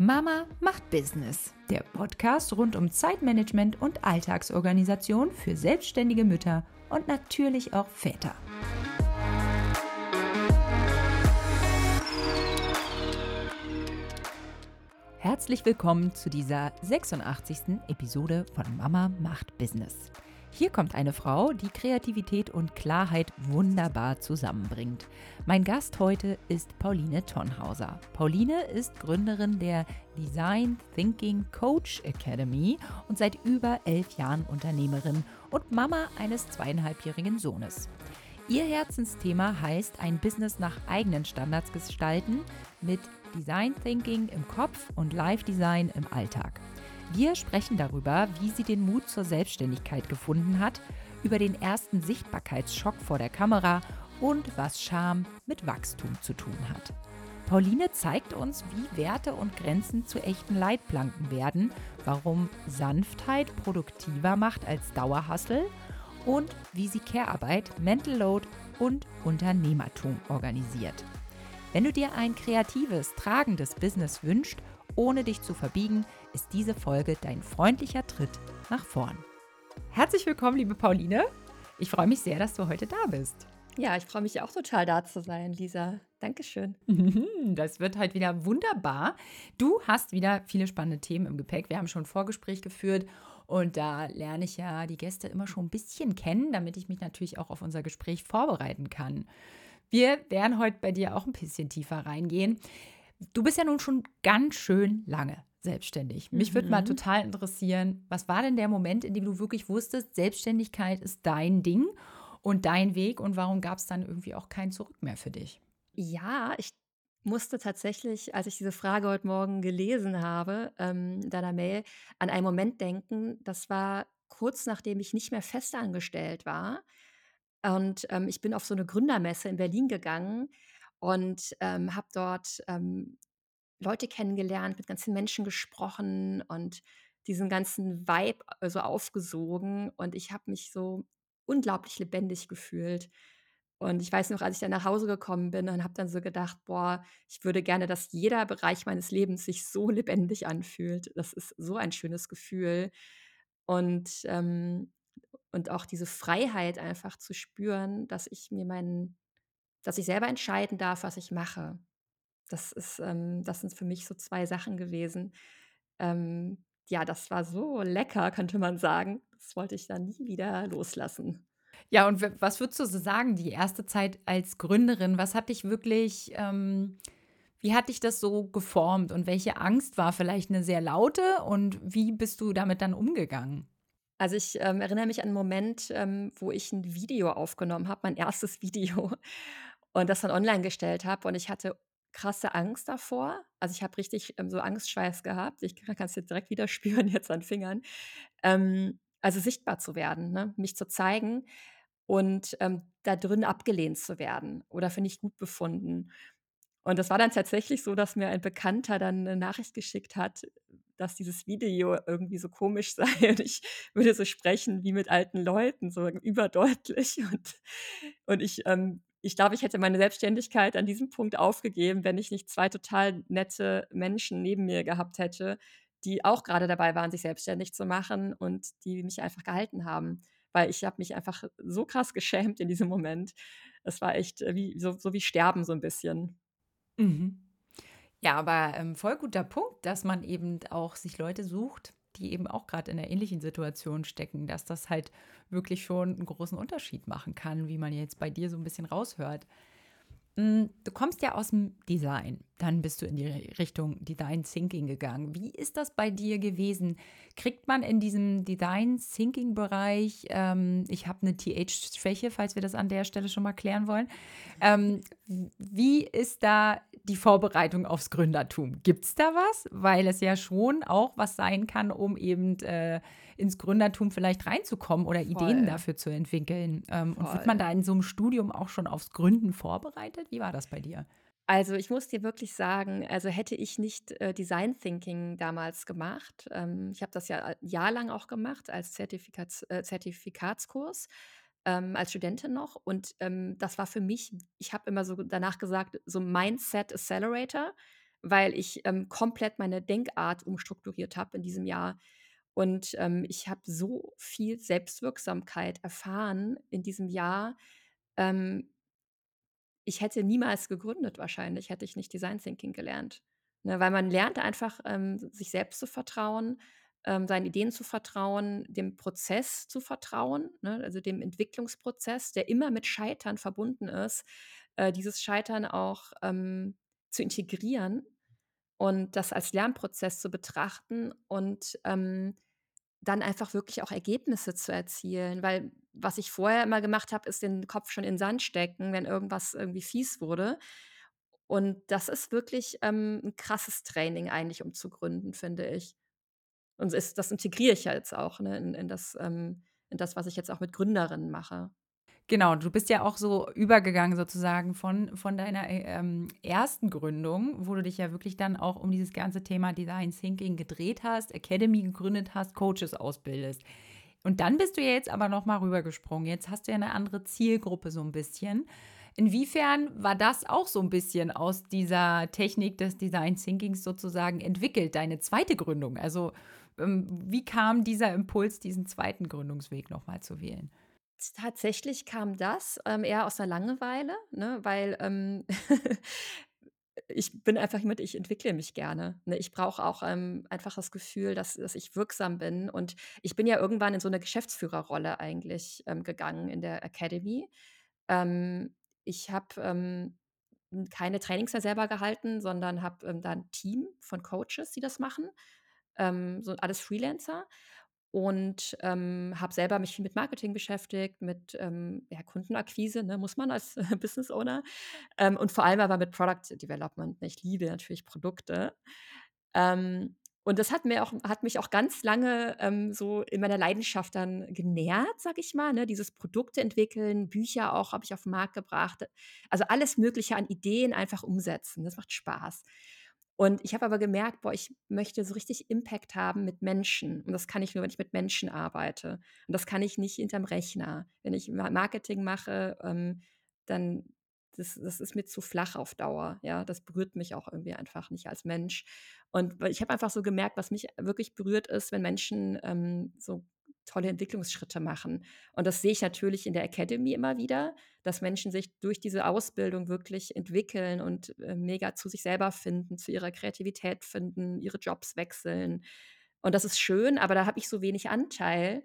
Mama macht Business, der Podcast rund um Zeitmanagement und Alltagsorganisation für selbstständige Mütter und natürlich auch Väter. Herzlich willkommen zu dieser 86. Episode von Mama macht Business. Hier kommt eine Frau, die Kreativität und Klarheit wunderbar zusammenbringt. Mein Gast heute ist Pauline Tonhauser. Pauline ist Gründerin der Design Thinking Coach Academy und seit über 11 Jahren Unternehmerin und Mama eines 2,5-jährigen Sohnes. Ihr Herzensthema heißt ein Business nach eigenen Standards gestalten mit Design Thinking im Kopf und Live Design im Alltag. Wir sprechen darüber, wie sie den Mut zur Selbstständigkeit gefunden hat, über den ersten Sichtbarkeitsschock vor der Kamera und was Charme mit Wachstum zu tun hat. Pauline zeigt uns, wie Werte und Grenzen zu echten Leitplanken werden, warum Sanftheit produktiver macht als Dauerhustle und wie sie Care-Arbeit, Mental Load und Unternehmertum organisiert. Wenn du dir ein kreatives, tragendes Business wünschst, ohne dich zu verbiegen, ist diese Folge dein freundlicher Tritt nach vorn. Herzlich willkommen, liebe Pauline. Ich freue mich sehr, dass du heute da bist. Ja, ich freue mich auch total, da zu sein, Lisa. Dankeschön. Das wird halt wieder wunderbar. Du hast wieder viele spannende Themen im Gepäck. Wir haben schon ein Vorgespräch geführt und da lerne ich ja die Gäste immer schon ein bisschen kennen, damit ich mich natürlich auch auf unser Gespräch vorbereiten kann. Wir werden heute bei dir auch ein bisschen tiefer reingehen. Du bist ja nun schon ganz schön lange selbstständig. Mich würde mal total interessieren, was war denn der Moment, in dem du wirklich wusstest, Selbstständigkeit ist dein Ding und dein Weg und warum gab es dann irgendwie auch kein Zurück mehr für dich? Ja, ich musste tatsächlich, als ich diese Frage heute Morgen gelesen habe, in deiner Mail, an einen Moment denken. Das war kurz nachdem ich nicht mehr festangestellt war. Und ich bin auf so eine Gründermesse in Berlin gegangen und habe dort Leute kennengelernt, mit ganz vielen Menschen gesprochen und diesen ganzen Vibe so aufgesogen. Und ich habe mich so unglaublich lebendig gefühlt. Und ich weiß noch, als ich dann nach Hause gekommen bin und habe dann so gedacht: „Boah, ich würde gerne, dass jeder Bereich meines Lebens sich so lebendig anfühlt.“ Das ist so ein schönes Gefühl. Und, und auch diese Freiheit einfach zu spüren, dass ich selber entscheiden darf, was ich mache. Das sind für mich so 2 Sachen gewesen. Ja, das war so lecker, könnte man sagen. Das wollte ich dann nie wieder loslassen. Ja, und was würdest du so sagen, die erste Zeit als Gründerin, was hat dich wirklich, wie hat dich das so geformt und welche Angst war vielleicht eine sehr laute und wie bist du damit dann umgegangen? Also, ich, erinnere mich an 'n Moment, wo ich 'n Video aufgenommen habe, mein erstes Video und das dann online gestellt habe und ich hatte krasse Angst davor. Also, ich habe richtig, so Angstschweiß gehabt. Ich kann es jetzt direkt wieder spüren jetzt an Fingern. Also, sichtbar zu werden, ne, mich zu zeigen und, da drin abgelehnt zu werden oder für nicht gut befunden. Und das war dann tatsächlich so, dass mir ein Bekannter dann 'ne Nachricht geschickt hat, dass dieses Video irgendwie so komisch sei und ich würde so sprechen wie mit alten Leuten, so überdeutlich. Und ich glaube, ich hätte meine Selbstständigkeit an diesem Punkt aufgegeben, wenn ich nicht 2 total nette Menschen neben mir gehabt hätte, die auch grade dabei waren, sich selbstständig zu machen und die mich einfach gehalten haben. Weil ich habe mich einfach so krass geschämt in diesem Moment. Es war echt, wie so wie Sterben so 'n bisschen. Mhm. Ja, aber, voll guter Punkt, dass man eben auch sich Leute sucht, die eben auch gerade in 'ner ähnlichen Situation stecken, dass das halt wirklich schon einen großen Unterschied machen kann, wie man jetzt bei dir so ein bisschen raushört. Du kommst ja aus dem Design, dann bist du in die Richtung Design Thinking gegangen. Wie ist das bei dir gewesen? Kriegt man in diesem Design Thinking Bereich ich habe eine TH-Schwäche, falls wir das an der Stelle schon mal klären wollen. Wie ist da die Vorbereitung aufs Gründertum? Gibt's da was? Weil es ja schon auch was sein kann, um eben, ins Gründertum vielleicht reinzukommen oder Ideen Voll, dafür zu entwickeln. Und wird man voll. da in so einem Studium auch schon aufs Gründen vorbereitet? Wie war das bei dir? Also, ich muss dir wirklich sagen, also, hätte ich nicht, Design Thinking damals gemacht, ich habe das ja 'n Jahr lang auch gemacht als Zertifikatskurs, als Studentin noch und, das war für mich, ich habe immer so danach gesagt, so Mindset Accelerator, weil ich, komplett meine Denkart umstrukturiert habe in diesem Jahr. Und, ich habe so viel Selbstwirksamkeit erfahren in diesem Jahr. Ähm, Ich hätte niemals gegründet wahrscheinlich, hätte ich nicht Design Thinking gelernt, ne? Weil man lernt einfach, sich selbst zu vertrauen, seinen Ideen zu vertrauen, dem Prozess zu vertrauen, ne, also dem Entwicklungsprozess, der immer mit Scheitern verbunden ist, dieses Scheitern auch, zu integrieren und das als Lernprozess zu betrachten und, dann einfach wirklich auch Ergebnisse zu erzielen, weil was ich vorher immer gemacht habe, ist den Kopf schon in den Sand stecken, wenn irgendwas irgendwie fies wurde. Und das ist wirklich, 'n krasses Training eigentlich, um zu gründen, finde ich. Und das integriere ich ja jetzt auch, ne, in das, was ich jetzt auch mit Gründerinnen mache. Genau, du bist ja auch so übergegangen sozusagen von deiner, ersten Gründung, wo du dich ja wirklich dann auch um dieses ganze Thema Design Thinking gedreht hast, Academy gegründet hast, Coaches ausbildest. Und dann bist du ja jetzt aber noch mal rübergesprungen. Jetzt hast du ja eine andere Zielgruppe so ein bisschen. Inwiefern war das auch so ein bisschen aus dieser Technik des Design Thinkings sozusagen entwickelt, deine zweite Gründung? Also, wie kam dieser Impuls, diesen zweiten Gründungsweg noch mal zu wählen? Tatsächlich kam das, eher aus der Langeweile, ne, weil, ich bin einfach jemand, ich entwickle mich gerne, ne? Ich brauche auch, einfach das Gefühl, dass ich wirksam bin und ich bin ja irgendwann in so 'ne Geschäftsführerrolle eigentlich, gegangen in der Academy. Ich habe, keine Trainings mehr selber gehalten, sondern habe, da 'n Team von Coaches, die das machen, so alles Freelancer und, habe selber mich viel mit Marketing beschäftigt, mit, ja, Kundenakquise, ne, muss man als Business Owner, und vor allem aber mit Product Development, ne? Ich liebe natürlich Produkte. Und das hat mich auch ganz lange, so in meiner Leidenschaft dann genährt, sage ich mal, ne? Dieses Produkte entwickeln, Bücher auch habe ich auf 'n Markt gebracht. Also, alles Mögliche an Ideen einfach umsetzen. Das macht Spaß. Und ich habe aber gemerkt: „Boah, ich möchte so richtig Impact haben mit Menschen.“ Und das kann ich nur, wenn ich mit Menschen arbeite. Und das kann ich nicht hinterm Rechner. Wenn ich Marketing mache, dann das ist mir zu flach auf Dauer, ja. Das berührt mich auch irgendwie einfach nicht als Mensch. Und weil ich habe einfach so gemerkt, was mich wirklich berührt, ist, wenn Menschen, so tolle Entwicklungsschritte machen. Und das sehe ich natürlich in der Academy immer wieder, dass Menschen sich durch diese Ausbildung wirklich entwickeln und, mega zu sich selber finden, zu ihrer Kreativität finden, ihre Jobs wechseln. Und das ist schön, aber da habe ich so wenig Anteil,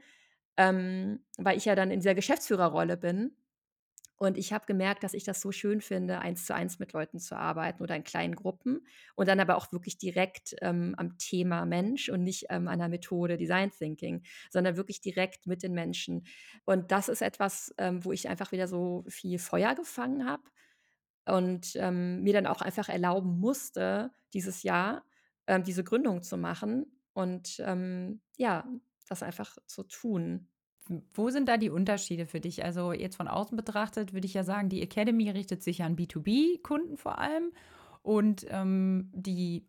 weil ich ja dann in dieser Geschäftsführerrolle bin. Und ich habe gemerkt, dass ich das so schön finde, eins zu eins mit Leuten zu arbeiten oder in kleinen Gruppen und dann aber auch wirklich direkt, am Thema Mensch und nicht, an der Methode Design Thinking, sondern wirklich direkt mit den Menschen. Und das ist etwas, wo ich einfach wieder so viel Feuer gefangen habe und, mir dann auch einfach erlauben musste, dieses Jahr, diese Gründung zu machen und, ja, das einfach zu tun. Wo sind da die Unterschiede für dich? Also, jetzt von außen betrachtet würde ich ja sagen, die Academy richtet sich an B2B-Kunden vor allem und, die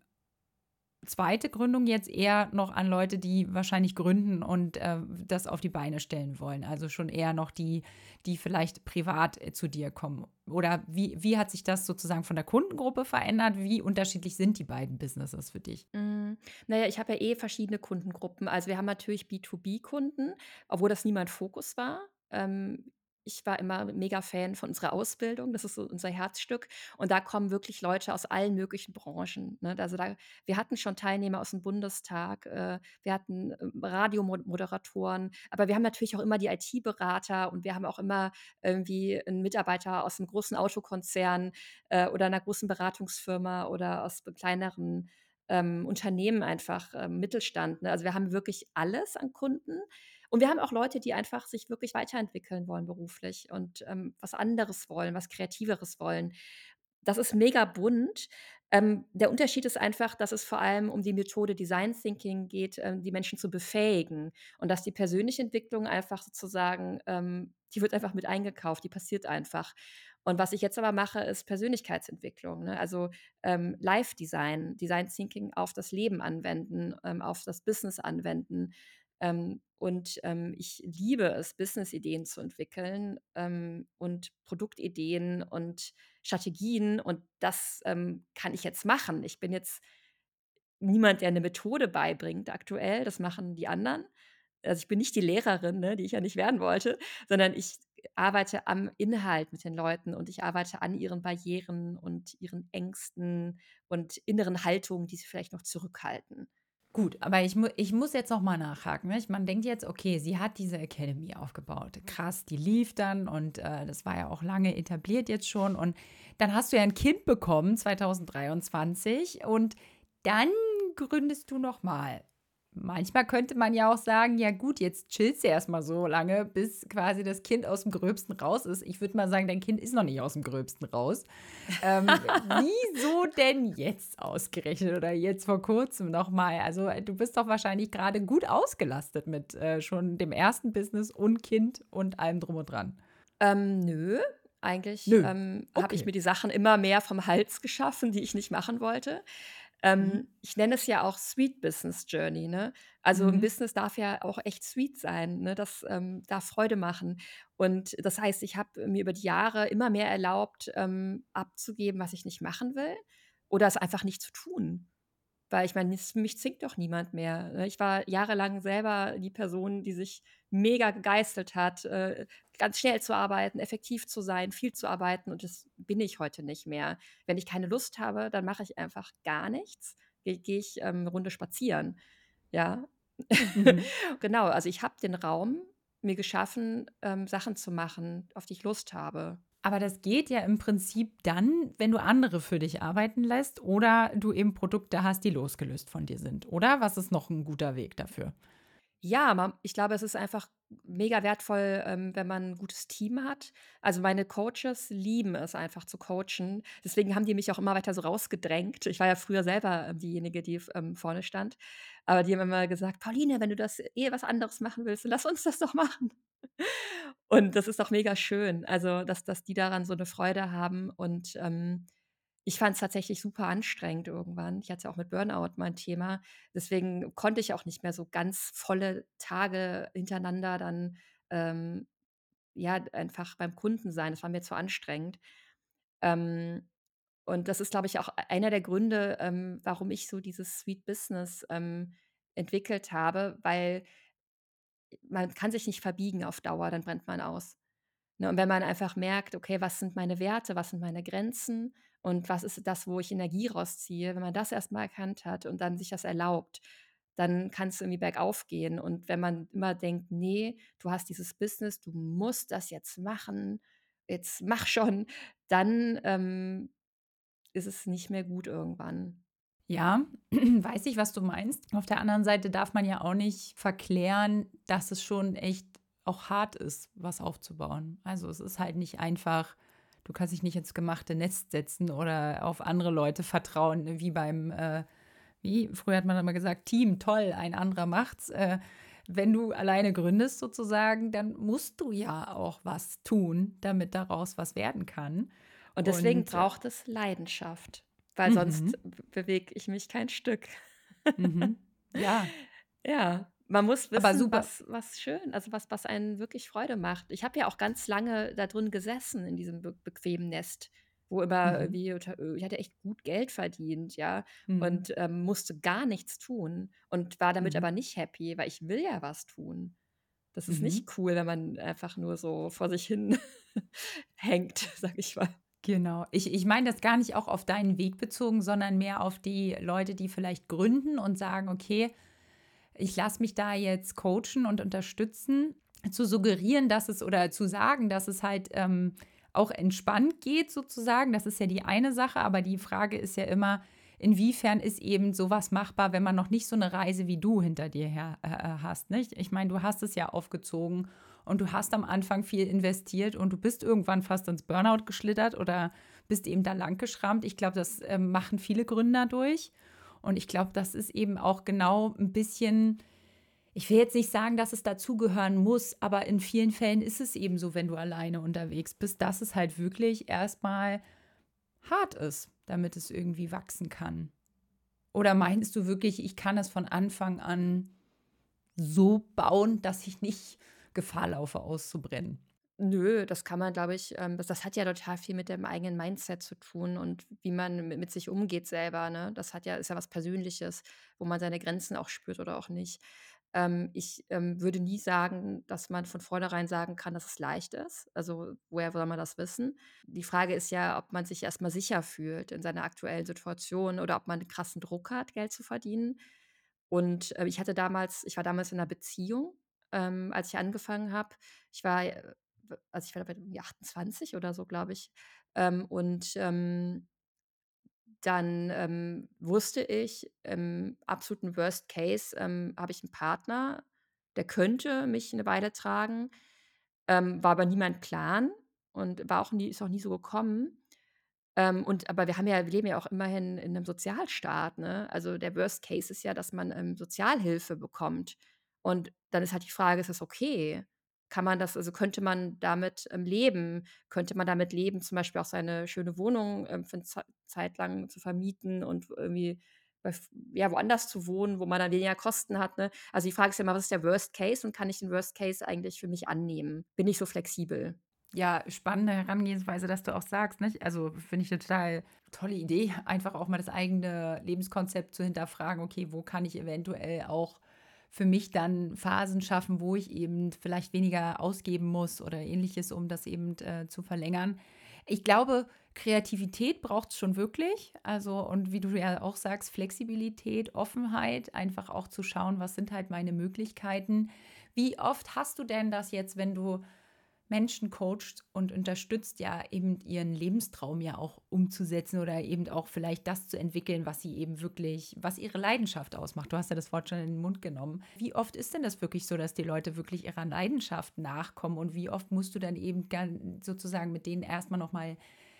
zweite Gründung jetzt eher noch an Leute, die wahrscheinlich gründen und, das auf die Beine stellen wollen. Also, schon eher noch die, die vielleicht privat, zu dir kommen. Oder wie hat sich das sozusagen von der Kundengruppe verändert? Wie unterschiedlich sind die beiden Businesses für dich? Na ja, ich habe ja verschiedene Kundengruppen. Also, wir haben natürlich B2B-Kunden, obwohl das nie mein Fokus war. Ich war immer mega Fan von unserer Ausbildung. Das ist so unser Herzstück. Und da kommen wirklich Leute aus allen möglichen Branchen, ne? Also, wir hatten schon Teilnehmer aus dem Bundestag, wir hatten, aber wir haben natürlich auch immer die IT-Berater und wir haben auch immer irgendwie 'n Mitarbeiter aus einem großen Autokonzern, oder einer großen Beratungsfirma oder aus kleineren Unternehmen einfach, Mittelstand, ne? Also, wir haben wirklich alles an Kunden und wir haben auch Leute, die einfach sich wirklich weiterentwickeln wollen beruflich und, was anderes wollen, was Kreativeres wollen. Das ist mega bunt. Der Unterschied ist einfach, dass es vor allem um die Methode Design Thinking geht, die Menschen zu befähigen und dass die persönliche Entwicklung einfach sozusagen die wird einfach mit eingekauft, die passiert einfach. Und was ich jetzt aber mache, ist Persönlichkeitsentwicklung, ne? Also, Life Design, Design Thinking auf das Leben anwenden, auf das Business anwenden. Ich liebe es, Business-Ideen zu entwickeln, und Produktideen und Strategien, und das, kann ich jetzt machen. Ich bin jetzt niemand, der eine Methode beibringt aktuell, das machen die anderen. Also, ich bin nicht die Lehrerin, ne, die ich ja nicht werden wollte, sondern ich arbeite am Inhalt mit den Leuten, und ich arbeite an ihren Barrieren und ihren Ängsten und inneren Haltungen, die sie vielleicht noch zurückhalten. Gut, aber ich muss jetzt noch mal nachhaken. Ne? Man denkt jetzt, okay, sie hat diese Academy aufgebaut. Krass, die lief dann und das war ja auch lange etabliert jetzt schon. Und dann hast du ja ein Kind bekommen, 2023. Und dann gründest du noch mal. Manchmal könnte man ja auch sagen, ja gut, jetzt chillst du erstmal so lange, bis quasi das Kind aus dem Gröbsten raus ist. Ich würde mal sagen, dein Kind ist noch nicht aus dem Gröbsten raus. Wieso denn jetzt ausgerechnet oder jetzt vor kurzem nochmal? Also du bist doch wahrscheinlich gerade gut ausgelastet mit schon dem ersten Business und Kind und allem drum und dran. Nö, eigentlich, Nö. habe ich Okay. mir die Sachen immer mehr vom Hals geschaffen, die ich nicht machen wollte. Mhm. Ich nenne es ja auch Sweet Business Journey, ne? Also, 'n Mhm. Business darf ja auch echt sweet sein, ne? Das, darf Freude machen. Und das heißt, ich habe mir über die Jahre immer mehr erlaubt, abzugeben, was ich nicht machen will, oder es einfach nicht zu tun. Weil ich meine, mich zwingt doch niemand mehr, ne? Ich war jahrelang selber die Person, die sich mega gegeißelt hat, ganz schnell zu arbeiten, effektiv zu sein, viel zu arbeiten, und das bin ich heute nicht mehr. Wenn ich keine Lust habe, dann mache ich einfach gar nichts. Gehe ich, 'ne Runde spazieren, ja. Mhm. Genau, also ich habe den Raum mir geschaffen, Sachen zu machen, auf die ich Lust habe. Aber das geht ja im Prinzip dann, wenn du andere für dich arbeiten lässt oder du eben Produkte hast, die losgelöst von dir sind, oder? Was ist noch ein guter Weg dafür? Ja, ich glaube, es ist einfach mega wertvoll, wenn man 'n gutes Team hat. Also, meine Coaches lieben es einfach zu coachen. Deswegen haben die mich auch immer weiter so rausgedrängt. Ich war ja früher selber, diejenige, die vorne stand. Aber die haben immer gesagt: „Pauline, wenn du das was anderes machen willst, dann lass uns das doch machen.“ Und das ist doch mega schön, also, dass die daran so 'ne Freude haben, und, ich fand's tatsächlich super anstrengend irgendwann. Ich hatte auch mit Burnout mein Thema. Deswegen konnte ich auch nicht mehr so ganz volle Tage hintereinander dann, ähm, ja, einfach beim Kunden sein. Das war mir zu anstrengend. Ähm, und das ist, glaube ich, auch einer der Gründe, warum ich so dieses Sweet Business, entwickelt habe, weil man kann sich nicht verbiegen auf Dauer, dann brennt man aus. Ne, und wenn man einfach merkt: „Okay, was sind meine Werte, was sind meine Grenzen und was ist das, wo ich Energie rausziehe?“ Wenn man das erst mal erkannt hat und dann sich das erlaubt, dann kann's irgendwie bergauf gehen. Und wenn man immer denkt: „Ne, du hast dieses Business, du musst das jetzt machen, jetzt mach schon“, dann, ist es nicht mehr gut irgendwann. Ja, weiß ich, was du meinst. Auf der anderen Seite darf man ja auch nicht verklären, dass es schon echt auch hart ist, was aufzubauen. Also es ist halt nicht einfach, du kannst dich nicht ins gemachte Nest setzen oder auf andere Leute vertrauen, ne, wie wie früher hat man immer gesagt, Team, toll, ein anderer macht's. Wenn du alleine gründest sozusagen, dann musst du ja auch was tun, damit daraus was werden kann. Und deswegen Und braucht es Leidenschaft, weil mhm, sonst bewege ich mich kein Stück. mhm, ja, Ja, man muss aber wissen, super. was schön, also was einen wirklich Freude macht. Ich habe ja auch ganz lange da drin gesessen in diesem bequemen Nest, wo immer Mhm. irgendwie ich hatte echt gut Geld verdient, ja, Mhm. und, musste gar nichts tun und war damit Mhm. aber nicht happy, weil ich will ja was tun. Das ist Mhm. nicht cool, wenn man einfach nur so vor sich hin hängt, sage ich mal. Genau. Ich meine das gar nicht auch auf deinen Weg bezogen, sondern mehr auf die Leute, die vielleicht gründen und sagen: „Okay, ich lasse mich da jetzt coachen und unterstützen“, zu suggerieren, dass es oder zu sagen, dass es halt, auch entspannt geht sozusagen. Das ist ja die eine Sache, aber die Frage ist ja immer, inwiefern ist eben sowas machbar, wenn man noch nicht so eine Reise wie du hinter dir her hast, nicht? Ich meine, du hast es ja aufgezogen und du hast am Anfang viel investiert und du bist irgendwann fast ins Burnout geschlittert oder bist eben da lang geschrammt. Ich glaube, das, machen viele Gründer durch. Und ich glaube, das ist eben auch genau ein bisschen, ich will jetzt nicht sagen, dass es dazugehören muss, aber in vielen Fällen ist es eben so, wenn du alleine unterwegs bist, dass es halt wirklich erstmal hart ist, damit es irgendwie wachsen kann. Oder meinst du wirklich, ich kann es von Anfang an so bauen, dass ich nicht Gefahr laufe, auszubrennen? Nö, das kann man, glaube ich das hat ja total viel mit dem eigenen Mindset zu tun und wie man mit sich umgeht selber, ne? Das ist ja was Persönliches, wo man seine Grenzen auch spürt oder auch nicht. Ich würde nie sagen, dass man von vornherein sagen kann, dass es leicht ist. Also, woher soll man das wissen? Die Frage ist ja, ob man sich erst mal sicher fühlt in seiner aktuellen Situation oder ob man 'n krassen Druck hat, Geld zu verdienen. Und, ich war damals in 'ner Beziehung, als ich angefangen habe. Ich war, also, ich war da irgendwie 28 oder so, glaube ich. Und dann, wusste ich, im absoluten Worst Case, habe ich 'n Partner, der könnte mich 'ne Weile tragen, war aber nie mein Plan und war auch nie ist auch nie so gekommen. Aber wir leben ja auch immerhin in 'nem Sozialstaat, ne? Also, der Worst Case ist ja, dass man, Sozialhilfe bekommt. Und dann ist halt die Frage, ist das okay? Könnte man damit, leben? Könnte man damit leben, zum Beispiel auch seine schöne Wohnung, für 'ne Zeit lang zu vermieten und irgendwie woanders zu wohnen, wo man dann weniger Kosten hat, ne? Also, die Frage ist ja immer: „Was ist der Worst Case und kann ich den Worst Case eigentlich für mich annehmen? Bin ich so flexibel?“ Ja, spannende Herangehensweise, dass du auch sagst, nicht? Also, finde ich 'ne total tolle Idee, einfach auch mal das eigene Lebenskonzept zu hinterfragen: „Okay, wo kann ich eventuell auch für mich dann Phasen schaffen, wo ich eben vielleicht weniger ausgeben muss oder Ähnliches, um das eben, zu verlängern?“ Ich glaube, Kreativität braucht's schon wirklich. Also und wie du ja auch sagst, Flexibilität, Offenheit, einfach auch zu schauen, was sind halt meine Möglichkeiten. Wie oft hast du denn das jetzt, wenn du Menschen coacht und unterstützt, ja eben ihren Lebenstraum ja auch umzusetzen oder eben auch vielleicht das zu entwickeln, was sie eben wirklich, was ihre Leidenschaft ausmacht. Du hast ja das Wort schon in den Mund genommen. Wie oft ist denn das wirklich so, dass die Leute wirklich ihrer Leidenschaft nachkommen und wie oft musst du dann eben sozusagen mit denen erstmal nochmal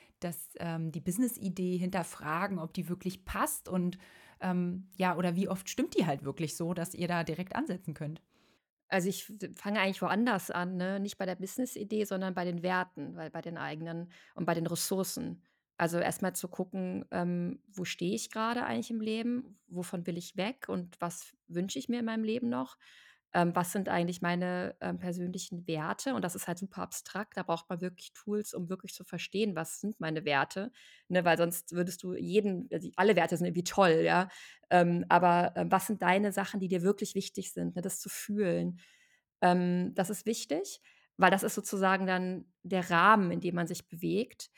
die Business-Idee hinterfragen, ob die wirklich passt und ja, oder wie oft stimmt die halt wirklich so, dass ihr da direkt ansetzen könnt? Also, ich fange eigentlich woanders an, ne? Nicht bei der Business-Idee, sondern bei den Werten, weil bei den eigenen und bei den Ressourcen. Also, erst mal zu gucken, wo stehe ich grade eigentlich im Leben? Wovon will ich weg und was wünsche ich mir in meinem Leben noch? Was sind eigentlich meine, persönlichen Werte? Und das ist halt super abstrakt. Da braucht man wirklich Tools, um wirklich zu verstehen, was sind meine Werte, ne? Weil sonst würdest du alle Werte sind irgendwie toll, ja? Was sind deine Sachen, die dir wirklich wichtig sind, ne? Das zu fühlen. Das ist wichtig, weil das ist sozusagen dann der Rahmen, in dem man sich bewegt.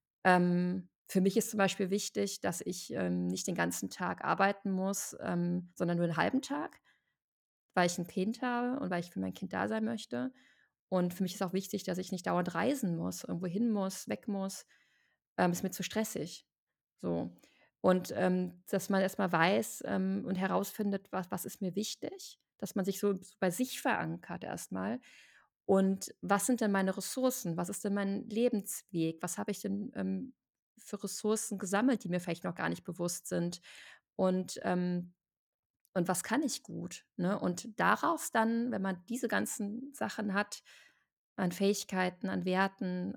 Für mich ist zum Beispiel wichtig, dass ich, nicht den ganzen Tag arbeiten muss, sondern nur 'n halben Tag, weil ich 'n Kind habe und weil ich für mein Kind da sein möchte. Und für mich ist auch wichtig, dass ich nicht dauernd reisen muss, irgendwo hin muss, weg muss. Ist mir zu stressig. So. Und, dass man erst mal weiß, und herausfindet, was ist mir wichtig, dass man sich so bei sich verankert erst mal. Und was sind denn meine Ressourcen? Was ist denn mein Lebensweg? Was habe ich denn, für Ressourcen gesammelt, die mir vielleicht noch gar nicht bewusst sind? Und, und was kann ich gut, ne? Und daraus dann, wenn man diese ganzen Sachen hat, an Fähigkeiten, an Werten,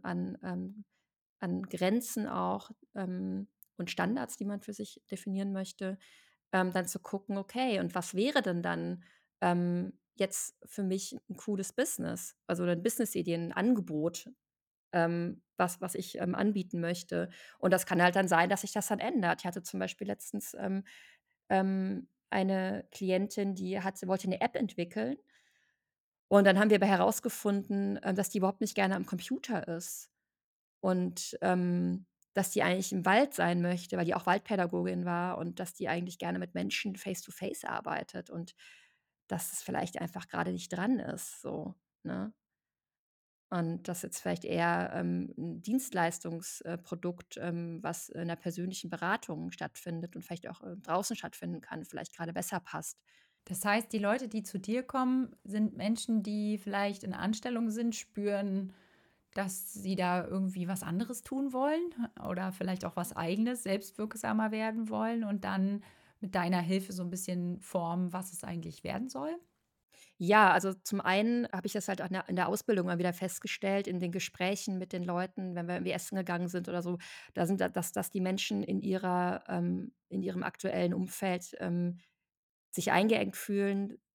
an Grenzen auch, und Standards, die man für sich definieren möchte, dann zu gucken: „Okay, und was wäre denn dann, jetzt für mich ein cooles Business?“ Also, 'ne Business-Idee, 'n Angebot, was ich, anbieten möchte. Und das kann halt dann sein, dass sich das dann ändert. Ich hatte zum Beispiel letztens, eine Klientin, wollte eine App entwickeln und dann haben wir aber herausgefunden, dass die überhaupt nicht gerne am Computer ist und, dass die eigentlich im Wald sein möchte, weil die auch Waldpädagogin war und dass die eigentlich gerne mit Menschen face to face arbeitet und dass es vielleicht einfach grade nicht dran ist so, ne? Und das jetzt vielleicht eher, 'n Dienstleistungsprodukt, was in 'ner persönlichen Beratung stattfindet und vielleicht auch, draußen stattfinden kann, vielleicht grade besser passt. Das heißt, die Leute, die zu dir kommen, sind Menschen, die vielleicht in Anstellung sind, spüren, dass sie da irgendwie was anderes tun wollen oder vielleicht auch was Eigenes, selbstwirksamer werden wollen und dann mit deiner Hilfe so ein bisschen formen, was es eigentlich werden soll? Ja, also zum einen habe ich das halt auch in der Ausbildung mal wieder festgestellt, in den Gesprächen mit den Leuten, wenn wir irgendwie essen gegangen sind oder so, dass die Menschen in ihrem aktuellen Umfeld, sich eingeengt fühlen,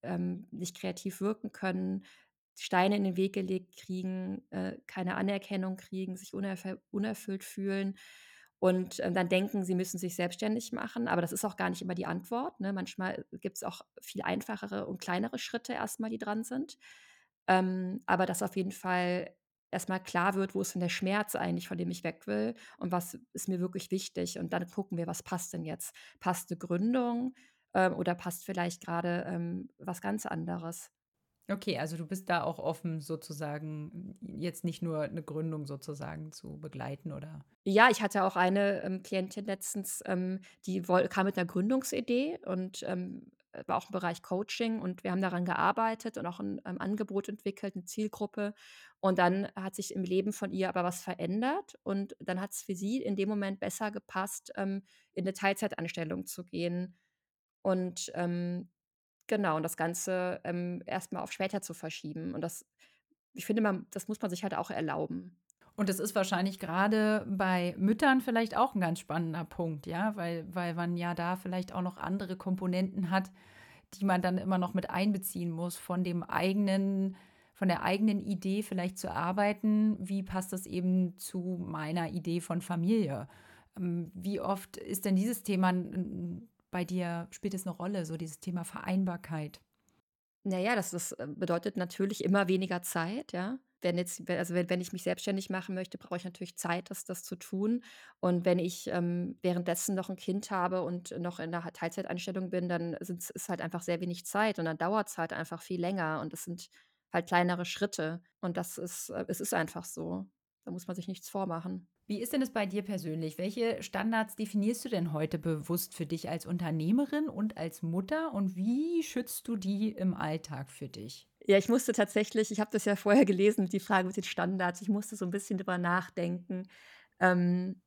nicht kreativ wirken können, Steine in den Weg gelegt kriegen, keine Anerkennung kriegen, sich unerfüllt fühlen und, dann denken, sie müssen sich selbstständig machen, aber das ist auch gar nicht immer die Antwort, ne? Manchmal gibt es auch viel einfachere und kleinere Schritte erstmal, die dran sind. Aber dass auf jeden Fall erstmal klar wird, wo ist denn der Schmerz eigentlich, von dem ich weg will und was ist mir wirklich wichtig und dann gucken wir, was passt denn jetzt? Passt 'ne Gründung, oder passt vielleicht gerade was ganz anderes? Okay, also du bist da auch offen sozusagen, jetzt nicht nur eine Gründung sozusagen zu begleiten, oder? Ja, ich hatte auch eine, Klientin letztens, die kam mit 'ner Gründungsidee und, war auch im Bereich Coaching und wir haben daran gearbeitet und auch 'n, Angebot entwickelt, 'ne Zielgruppe. Und dann hat sich im Leben von ihr aber was verändert und dann hat's für sie in dem Moment besser gepasst, in 'ne Teilzeitanstellung zu gehen und, genau, und das Ganze, erst mal auf später zu verschieben. Und das ich finde, das muss man sich halt auch erlauben. Und das ist wahrscheinlich gerade bei Müttern vielleicht auch ein ganz spannender Punkt, ja, weil man ja da vielleicht auch noch andere Komponenten hat, die man dann immer noch mit einbeziehen muss, von der eigenen Idee vielleicht zu arbeiten. Wie passt das eben zu meiner Idee von Familie? Wie oft ist denn dieses Thema bei dir, spielt es eine Rolle, so dieses Thema Vereinbarkeit? Na ja, das bedeutet natürlich immer weniger Zeit, ja. Wenn ich mich selbstständig machen möchte, brauche ich natürlich Zeit, das zu tun. Und wenn ich, währenddessen noch ein Kind habe und noch in 'ner Teilzeitanstellung bin, dann ist halt einfach sehr wenig Zeit und dann dauert's halt einfach viel länger und es sind halt kleinere Schritte und es ist einfach so. Da muss man sich nichts vormachen. Wie ist denn es bei dir persönlich? Welche Standards definierst du denn heute bewusst für dich als Unternehmerin und als Mutter und wie schützt du die im Alltag für dich? Ja, ich habe das ja vorher gelesen, die Frage mit den Standards. Ich musste so ein bisschen drüber nachdenken, ähm,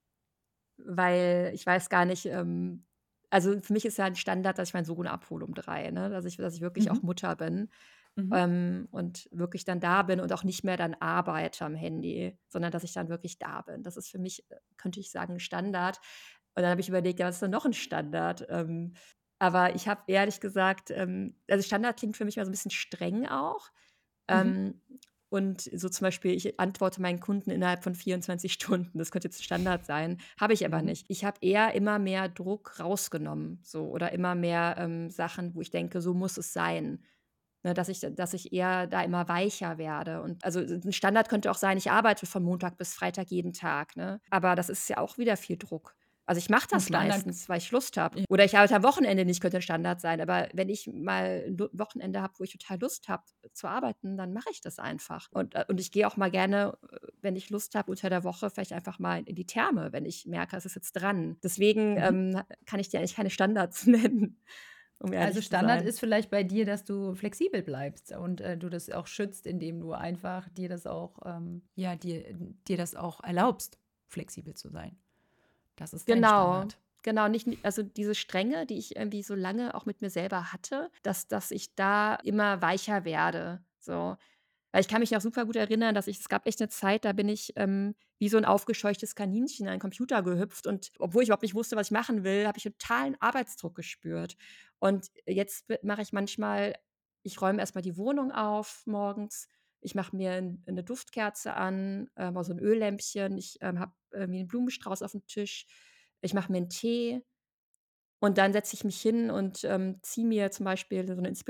weil ich weiß gar nicht, also, für mich ist ja 'n Standard, dass ich meinen Sohn abhole um 3, ne? Dass ich wirklich auch Mhm. Mutter bin, Mhm. und wirklich dann da bin und auch nicht mehr dann arbeite am Handy, sondern dass ich dann wirklich da bin. Das ist für mich, könnte ich sagen, 'n Standard. Und dann habe ich überlegt: „Ja, was ist denn noch 'n Standard?“ aber ich habe ehrlich gesagt, also, Standard klingt für mich immer so 'n bisschen streng auch. Mhm. Ähm, und so zum Beispiel, ich antworte meinen Kunden innerhalb von 24 Stunden. Das könnte jetzt Standard sein, habe ich aber Mhm. nicht. Ich habe eher immer mehr Druck rausgenommen, so oder immer mehr, Sachen, wo ich denke, so muss es sein. Ne, dass ich eher da immer weicher werde und also, 'n Standard könnte auch sein, ich arbeite von Montag bis Freitag jeden Tag, ne? Aber das ist ja auch wieder viel Druck. Also, ich mache 'N das Standard. meistens, weil ich Lust habe. Ja. Oder ich arbeite am Wochenende nicht, könnte 'n Standard sein. Aber wenn ich mal 'n Wochenende habe, wo ich total Lust habe, zu arbeiten, dann mache ich das einfach. Und ich gehe auch mal gerne, wenn ich Lust habe, unter der Woche vielleicht einfach mal in die Therme, wenn ich merke, es ist jetzt dran. Deswegen, Mhm. kann ich dir eigentlich keine Standards nennen, um Also ehrlich zu Standard sein. ist vielleicht bei dir, dass du flexibel bleibst und, du das auch schützt, indem du einfach dir das auch, ja, dir das auch erlaubst, flexibel zu sein. Das ist dein Genau, Standard. genau, nicht also diese Strenge, die ich irgendwie so lange auch mit mir selber hatte, dass ich da immer weicher werde, so. Weil ich kann mich auch super gut erinnern, es gab echt 'ne Zeit, da bin ich, wie so 'n aufgescheuchtes Kaninchen an 'n Computer gehüpft und obwohl ich überhaupt nicht wusste, was ich machen will, habe ich totalen Arbeitsdruck gespürt. Und jetzt mache ich manchmal ich räume erst mal die Wohnung auf morgens, ich mache mir 'ne Duftkerze an, oder so 'n Öllämpchen, ich, habe irgendwie 'n Blumenstrauß aufm Tisch, ich mache mir 'n Tee und dann setze ich mich hin und, ziehe mir zum Beispiel so 'ne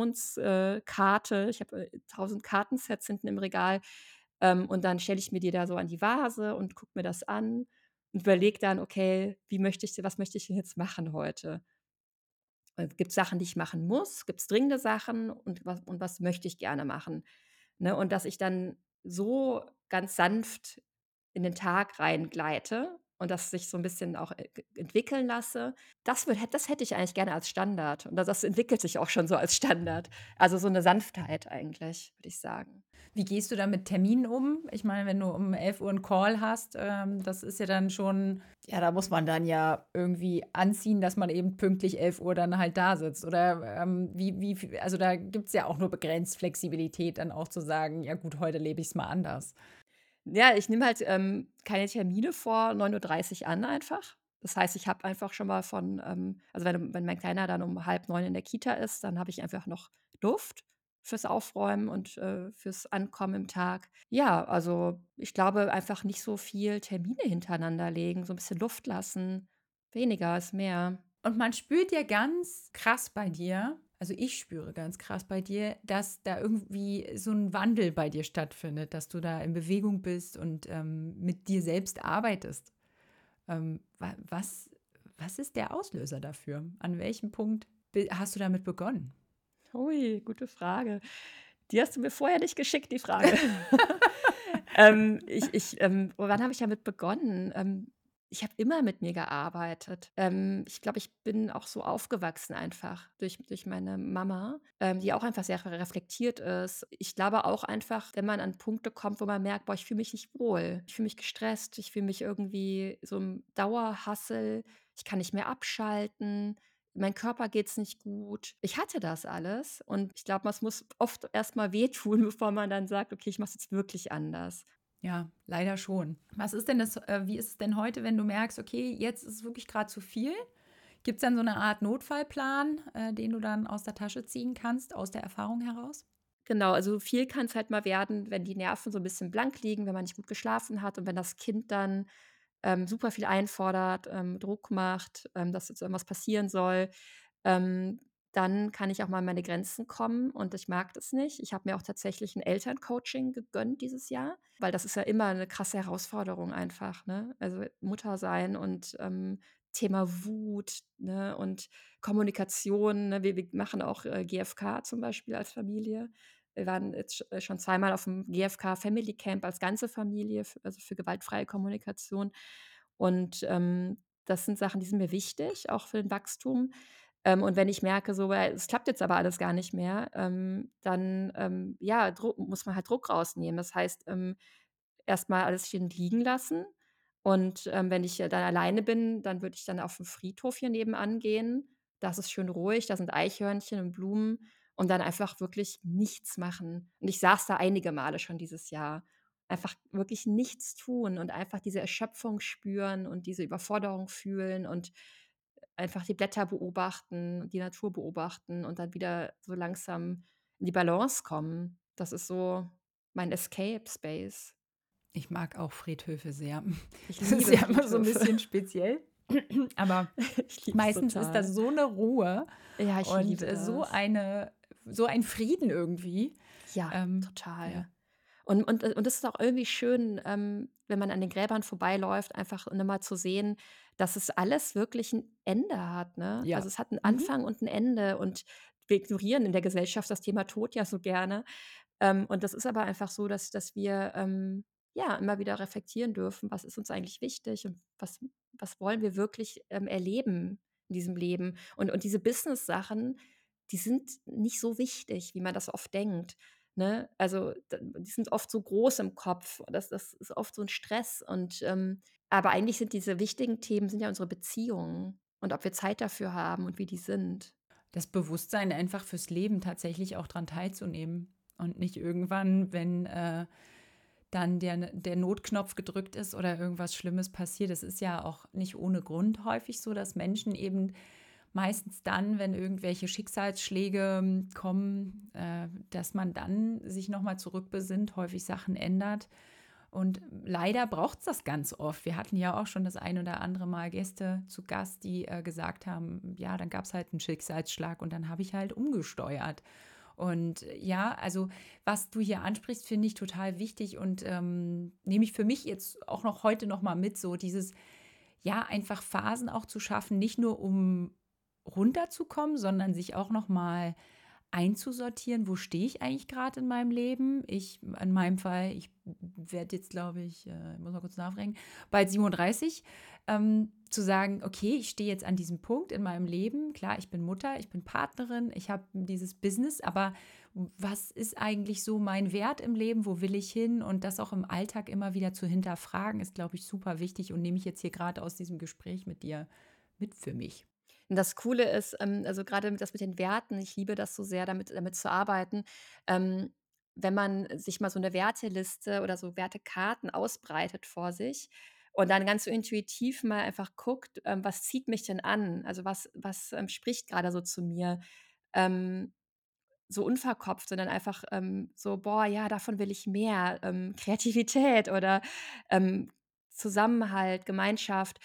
Karte. Ich habe, 1.000 Kartensets hinten im Regal, und dann stelle ich mir die da so an die Vase und gucke mir das an und überlege dann: „Okay, was möchte ich denn jetzt machen heute?“ Gibt's Sachen, die ich machen muss? Gibt's dringende Sachen? Und was möchte ich gerne machen? Ne, und dass ich dann so ganz sanft in den Tag reingleite und das sich so 'n bisschen auch, entwickeln lasse, das hätte ich eigentlich gerne als Standard. Und das entwickelt sich auch schon so als Standard. Also, so 'ne Sanftheit eigentlich, würde ich sagen. Wie gehst du da mit Terminen um? Ich meine, wenn du um 11 Uhr 'n Call hast, das ist ja dann schon, ja, da muss man dann ja irgendwie anziehen, dass man eben pünktlich 11 Uhr dann halt da sitzt. Oder, also, da gibt's ja auch nur begrenzt Flexibilität, dann auch zu sagen: „Ja gut, heute lebe ich's mal anders.“ Ja, ich nehme halt, keine Termine vor 9:30 an einfach. Das heißt, ich habe einfach schon mal also, wenn mein Kleiner dann um 8:30 in der Kita ist, dann habe ich einfach noch Luft fürs Aufräumen und, fürs Ankommen im Tag. Ja, also, ich glaube, einfach nicht so viel Termine hintereinander legen, so ein bisschen Luft lassen. Weniger ist mehr. Und man spürt ja ganz krass bei dir, also ich spüre ganz krass bei dir, dass da irgendwie so ein Wandel bei dir stattfindet, dass du da in Bewegung bist und mit dir selbst arbeitest. Was ist der Auslöser dafür? An welchem Punkt hast du damit begonnen? Ui, gute Frage. Die hast du mir vorher nicht geschickt, die Frage. Wann habe ich damit begonnen? Ich habe immer mit mir gearbeitet. Ich glaube, ich bin auch so aufgewachsen einfach durch meine Mama, die auch einfach sehr reflektiert ist. Ich glaube auch einfach, wenn man an Punkte kommt, wo man merkt: „Boah, ich fühle mich nicht wohl. Ich fühle mich gestresst. Ich fühle mich irgendwie so im Dauerhassel. Ich kann nicht mehr abschalten. Mein Körper geht's nicht gut.“ Ich hatte das alles und ich glaube, es muss oft erst mal wehtun, bevor man dann sagt: „Okay, ich mache es jetzt wirklich anders.“ Ja, leider schon. Was ist denn das, wie ist es denn heute, wenn du merkst, okay, jetzt ist es wirklich gerade zu viel? Gibt es dann so eine Art Notfallplan, den du dann aus der Tasche ziehen kannst, aus der Erfahrung heraus? Genau, also viel kann's halt mal werden, wenn die Nerven so 'n bisschen blank liegen, wenn man nicht gut geschlafen hat und wenn das Kind dann, super viel einfordert, Druck macht, dass jetzt irgendwas passieren soll. Ähm, Dann kann ich auch mal an meine Grenzen kommen und ich mag das nicht. Ich habe mir auch tatsächlich 'n Elterncoaching gegönnt dieses Jahr, weil das ist ja immer 'ne krasse Herausforderung einfach, ne? Also, Mutter sein und, Thema Wut, ne, und Kommunikation, ne? Wir machen auch, GFK zum Beispiel als Familie. Wir waren jetzt schon zweimal auf'm GFK Family Camp als ganze Familie, also für gewaltfreie Kommunikation. Und, das sind Sachen, die sind mir wichtig, auch für den Wachstum. Und wenn ich merke, so, es klappt jetzt aber alles gar nicht mehr, dann, ja, muss man halt Druck rausnehmen. Das heißt, erst mal alles stehen und liegen lassen und, wenn ich, dann alleine bin, dann würde ich dann auf 'n Friedhof hier nebenan gehen. Das ist schön ruhig, da sind Eichhörnchen und Blumen und dann einfach wirklich nichts machen. Und ich saß da einige Male schon dieses Jahr. Einfach wirklich nichts tun und einfach diese Erschöpfung spüren und diese Überforderung fühlen und einfach die Blätter beobachten, die Natur beobachten und dann wieder so langsam in die Balance kommen. Das ist so mein Escape Space. Ich mag auch Friedhöfe sehr. Ich Das ist liebe ja immer so ein Friedhöfe. bisschen speziell, aber Ich liebe es meistens ist das total. so eine Ruhe Ja, ich und, liebe das. so ein Frieden irgendwie. Ja, Ja. total. Und das ist auch irgendwie schön, wenn man an den Gräbern vorbeiläuft, einfach noch mal zu sehen, dass es alles wirklich 'n Ende hat, ne? Ja. Also, es hat 'n Mhm. Anfang und 'n Ende und wir ignorieren in der Gesellschaft das Thema Tod ja so gerne. Und das ist aber einfach so, dass wir, ja, immer wieder reflektieren dürfen: „Was ist uns eigentlich wichtig und was wollen wir wirklich, erleben in diesem Leben?“ Und diese Business-Sachen, die sind nicht so wichtig, wie man das oft denkt, ne? Also, die sind oft so groß im Kopf. Das ist oft so ein Stress aber eigentlich sind diese wichtigen Themen sind ja unsere Beziehungen und ob wir Zeit dafür haben und wie die sind. Das Bewusstsein einfach fürs Leben tatsächlich auch dran teilzunehmen und nicht irgendwann, wenn, dann der Notknopf gedrückt ist oder irgendwas Schlimmes passiert. Es ist ja auch nicht ohne Grund häufig so, dass Menschen eben meistens dann, wenn irgendwelche Schicksalsschläge kommen, dass man dann sich noch mal zurückbesinnt, häufig Sachen ändert. Und leider braucht es das ganz oft. Wir hatten ja auch schon das ein oder andere Mal Gäste zu Gast, die gesagt haben, ja, dann gab es halt einen Schicksalsschlag und dann habe ich halt umgesteuert. Und ja, also was du hier ansprichst, finde ich total wichtig und nehme ich für mich jetzt auch noch heute noch mal mit, so dieses, ja, einfach Phasen auch zu schaffen, nicht nur um runterzukommen, sondern sich auch noch mal einzusortieren, wo stehe ich eigentlich gerade in meinem Leben. In meinem Fall, ich werde jetzt, glaube ich, muss mal kurz nachdenken, bald 37, zu sagen, okay, ich stehe jetzt an diesem Punkt in meinem Leben. Klar, ich bin Mutter, ich bin Partnerin, ich habe dieses Business, aber was ist eigentlich so mein Wert im Leben? Wo will ich hin? Und das auch im Alltag immer wieder zu hinterfragen, ist, glaube ich, super wichtig und nehme ich jetzt hier gerade aus diesem Gespräch mit dir mit für mich. Und das Coole ist, also gerade das mit den Werten, ich liebe das so sehr, damit zu arbeiten. Ähm, Wenn man sich mal so eine Werteliste oder so Wertekarten ausbreitet vor sich und dann ganz so intuitiv mal einfach guckt, was zieht mich denn an? Also, was spricht gerade so zu mir? Ähm so unverkopft, sondern einfach, so: „Boah, ja, davon will ich mehr“, Kreativität oder, ähm, Zusammenhalt, Gemeinschaft,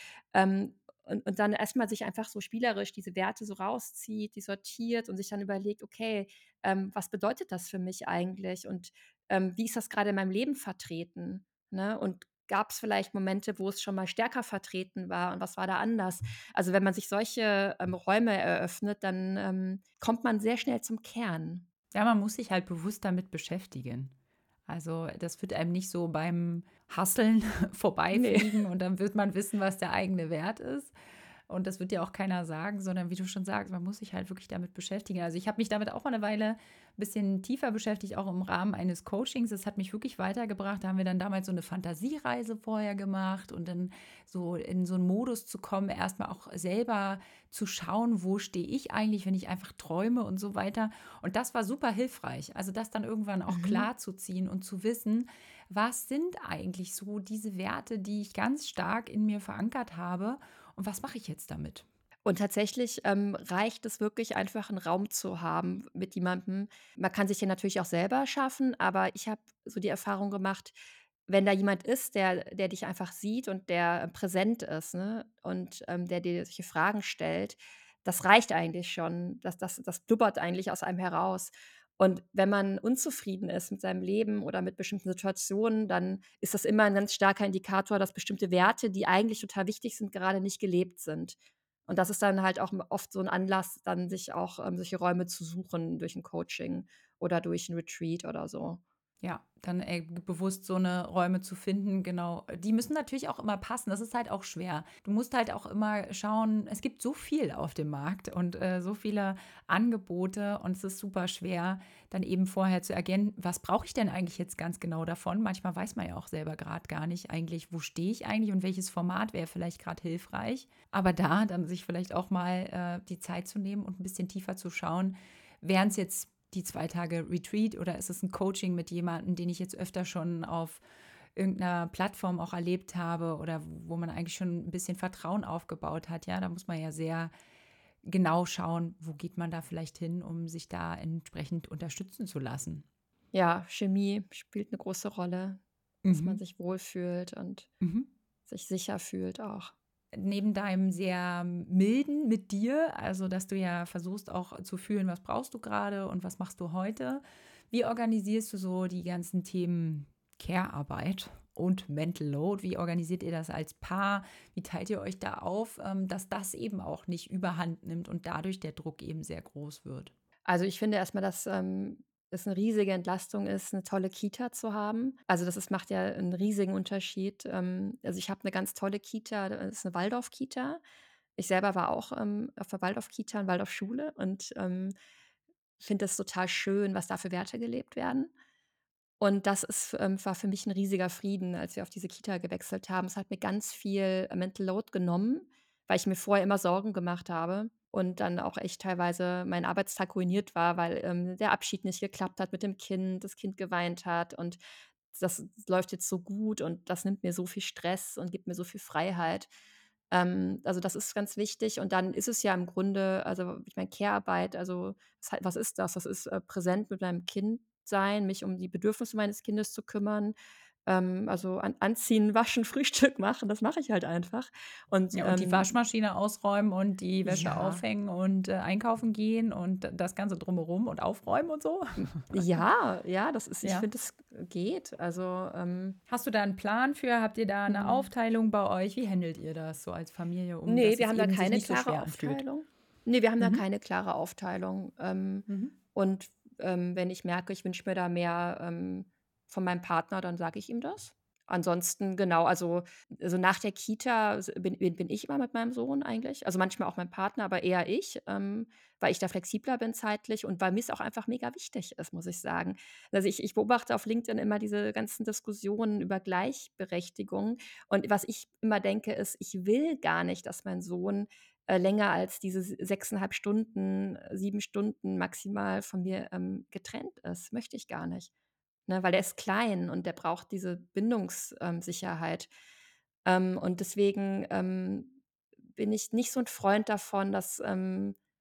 und dann erst mal sich einfach so spielerisch diese Werte so rauszieht, die sortiert und sich dann überlegt: „Okay, was bedeutet das für mich eigentlich und, wie ist das grade in meinem Leben vertreten?“, ne? Und gab's vielleicht Momente, wo es schon mal stärker vertreten war und was war da anders? Also, wenn man sich solche, Räume eröffnet, dann, kommt man sehr schnell zum Kern. Ja, man muss sich halt bewusst damit beschäftigen. Also, das wird einem nicht so beim Hasseln Ne. vorbeifliegen und dann wird man wissen, was der eigene Wert ist. Und das wird dir auch keiner sagen, sondern wie du schon sagst, man muss sich halt wirklich damit beschäftigen. Also, ich habe mich damit auch mal eine Weile ein bisschen tiefer beschäftigt, auch im Rahmen eines Coachings. Das hat mich wirklich weitergebracht. Da haben wir dann damals so eine Fantasiereise vorher gemacht und dann so in so einen Modus zu kommen, erst mal auch selber zu schauen, wo stehe ich eigentlich, wenn ich einfach träume und so weiter. Und das war super hilfreich. Also, das dann irgendwann auch Mhm. klar zu ziehen und zu wissen, was sind eigentlich so diese Werte, die ich ganz stark in mir verankert habe und was mache ich jetzt damit? Und tatsächlich, reicht es wirklich einfach, 'n Raum zu haben mit jemandem. Man kann sich den natürlich auch selber schaffen, aber ich habe so die Erfahrung gemacht, wenn da jemand ist, der dich einfach sieht und der präsent ist, ne, und, der dir solche Fragen stellt, das reicht eigentlich schon. Das blubbert eigentlich aus einem heraus. Und wenn man unzufrieden ist mit seinem Leben oder mit bestimmten Situationen, dann ist das immer 'n ganz starker Indikator, dass bestimmte Werte, die eigentlich total wichtig sind, gerade nicht gelebt sind. Und das ist dann halt auch oft so 'n Anlass, dann sich auch, solche Räume zu suchen durch 'n Coaching oder durch 'n Retreat oder so. Ja, dann, bewusst so eine Räume zu finden, genau. Die müssen natürlich auch immer passen. Das ist halt auch schwer. Du musst halt auch immer schauen, es gibt so viel auf dem Markt und, so viele Angebote und es ist super schwer, dann eben vorher zu erkennen, was brauche ich denn eigentlich jetzt ganz genau davon? Manchmal weiß man ja auch selber gerade gar nicht eigentlich, wo stehe ich eigentlich und welches Format wäre vielleicht gerade hilfreich. Aber da dann sich vielleicht auch mal, die Zeit zu nehmen und ein bisschen tiefer zu schauen, wären es jetzt die 2 Tage Retreat oder ist es ein Coaching mit jemandem, den ich jetzt öfter schon auf irgendeiner Plattform auch erlebt habe oder wo man eigentlich schon ein bisschen Vertrauen aufgebaut hat, ja? Da muss man ja sehr genau schauen, wo geht man da vielleicht hin, um sich da entsprechend unterstützen zu lassen. Ja, Chemie spielt 'ne große Rolle, dass man Mhm, sich wohlfühlt und mhm. sich sicher fühlt auch. Neben deinem sehr milden mit dir, also, dass du ja versuchst auch zu fühlen, was brauchst du gerade und was machst du heute? Wie organisierst du so die ganzen Themen Care-Arbeit und Mental Load? Wie organisiert ihr das als Paar? Wie teilt ihr euch da auf, dass das eben auch nicht Überhand nimmt und dadurch der Druck eben sehr groß wird? Also, ich finde erst mal, dass, es 'ne riesige Entlastung ist, 'ne tolle Kita zu haben. Also, das macht ja 'n riesigen Unterschied. Also, ich habe 'ne ganz tolle Kita, das ist 'ne Waldorf-Kita. Ich selber war auch, auf der Waldorf-Kita und Waldorfschule und, finde es total schön, was da für Werte gelebt werden. Und das war für mich 'n riesiger Frieden, als wir auf diese Kita gewechselt haben. Es hat mir ganz viel Mental Load genommen, weil ich mir vorher immer Sorgen gemacht habe und dann auch echt teilweise mein Arbeitstag ruiniert war, weil, der Abschied nicht geklappt hat mit dem Kind, das Kind geweint hat und das läuft jetzt so gut und das nimmt mir so viel Stress und gibt mir so viel Freiheit. Also, das ist ganz wichtig und dann ist es ja im Grunde also, ich meine, Care-Arbeit, also, was ist das? Das ist, präsent mit meinem Kind sein, mich um die Bedürfnisse meines Kindes zu kümmern, also, anziehen, waschen, Frühstück machen, das mache ich halt einfach. Und, Ja, und die Waschmaschine ausräumen und die Wäsche ja, aufhängen und, einkaufen gehen und das Ganze drumherum und aufräumen und so? ja, ja, das ist ich Ja. finde, das geht. Also, Hast du da 'n Plan für? Habt ihr da 'ne mhm. Aufteilung bei euch? Wie händelt ihr das so als Familie, um Ne, dass wir es haben da eben sich keine nicht so klare schwer anfühlt? Aufteilung. Ne, wir haben da Mhm. keine klare Aufteilung. Mhm. Und, wenn ich merke, ich wünsche mir da mehr, von meinem Partner, dann sage ich ihm das. Ansonsten genau, also nach der Kita bin ich immer mit meinem Sohn eigentlich. Also, manchmal auch mein Partner, aber eher ich, weil ich da flexibler bin zeitlich und weil mir's auch einfach mega wichtig ist, muss ich sagen. Also, ich beobachte auf LinkedIn immer diese ganzen Diskussionen über Gleichberechtigung und was ich immer denke, ist, ich will gar nicht, dass mein Sohn, länger als diese 6,5 Stunden, 7 Stunden maximal von mir, getrennt ist. Möchte ich gar nicht, ne, weil der ist klein und der braucht diese Bindungssicherheit. Sicherheit. Und deswegen, bin ich nicht so 'n Freund davon, dass,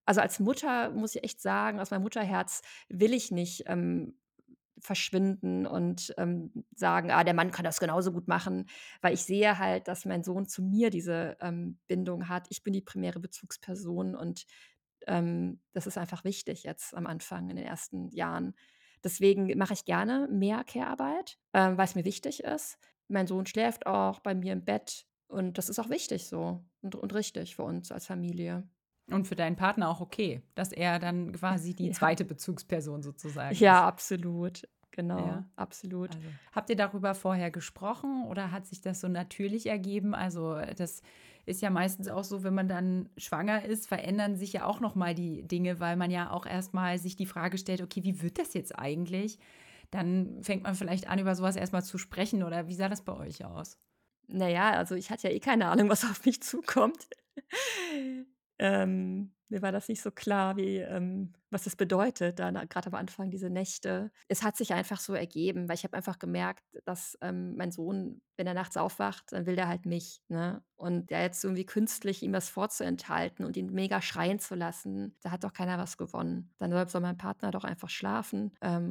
Also, als Mutter muss ich echt sagen, aus meinem Mutterherz will ich nicht, verschwinden und, sagen: „Ah, der Mann kann das genauso gut machen“, weil ich sehe halt, dass mein Sohn zu mir diese, Bindung hat. Ich bin die primäre Bezugsperson und, das ist einfach wichtig jetzt am Anfang in den ersten Jahren. Deswegen mache ich gerne mehr Care-Arbeit, weil's mir wichtig ist. Mein Sohn schläft auch bei mir im Bett und das ist auch wichtig so und richtig für uns als Familie. Und für deinen Partner auch okay, dass er dann quasi die Ja. zweite Bezugsperson sozusagen Ja, ist. absolut. Genau, Ja, absolut. also habt ihr darüber vorher gesprochen oder hat sich das so natürlich ergeben? Also, das ist ja meistens auch so, wenn man dann schwanger ist, verändern sich ja auch noch mal die Dinge, weil man ja auch erst mal sich die Frage stellt: „Okay, wie wird das jetzt eigentlich?“ Dann fängt man vielleicht an, über so was erst mal zu sprechen oder wie sah das bei euch aus? Na ja, also, ich hatte ja eh keine Ahnung, was auf mich zukommt. Mir war das nicht so klar, wie was das bedeutet, dann grad am Anfang diese Nächte. Es hat sich einfach so ergeben, weil ich habe einfach gemerkt, dass, mein Sohn, wenn er nachts aufwacht, dann will der halt mich, ne? Und ja jetzt irgendwie künstlich ihm das vorzuenthalten und ihn mega schreien zu lassen, da hat doch keiner was gewonnen. Dann soll mein Partner doch einfach schlafen,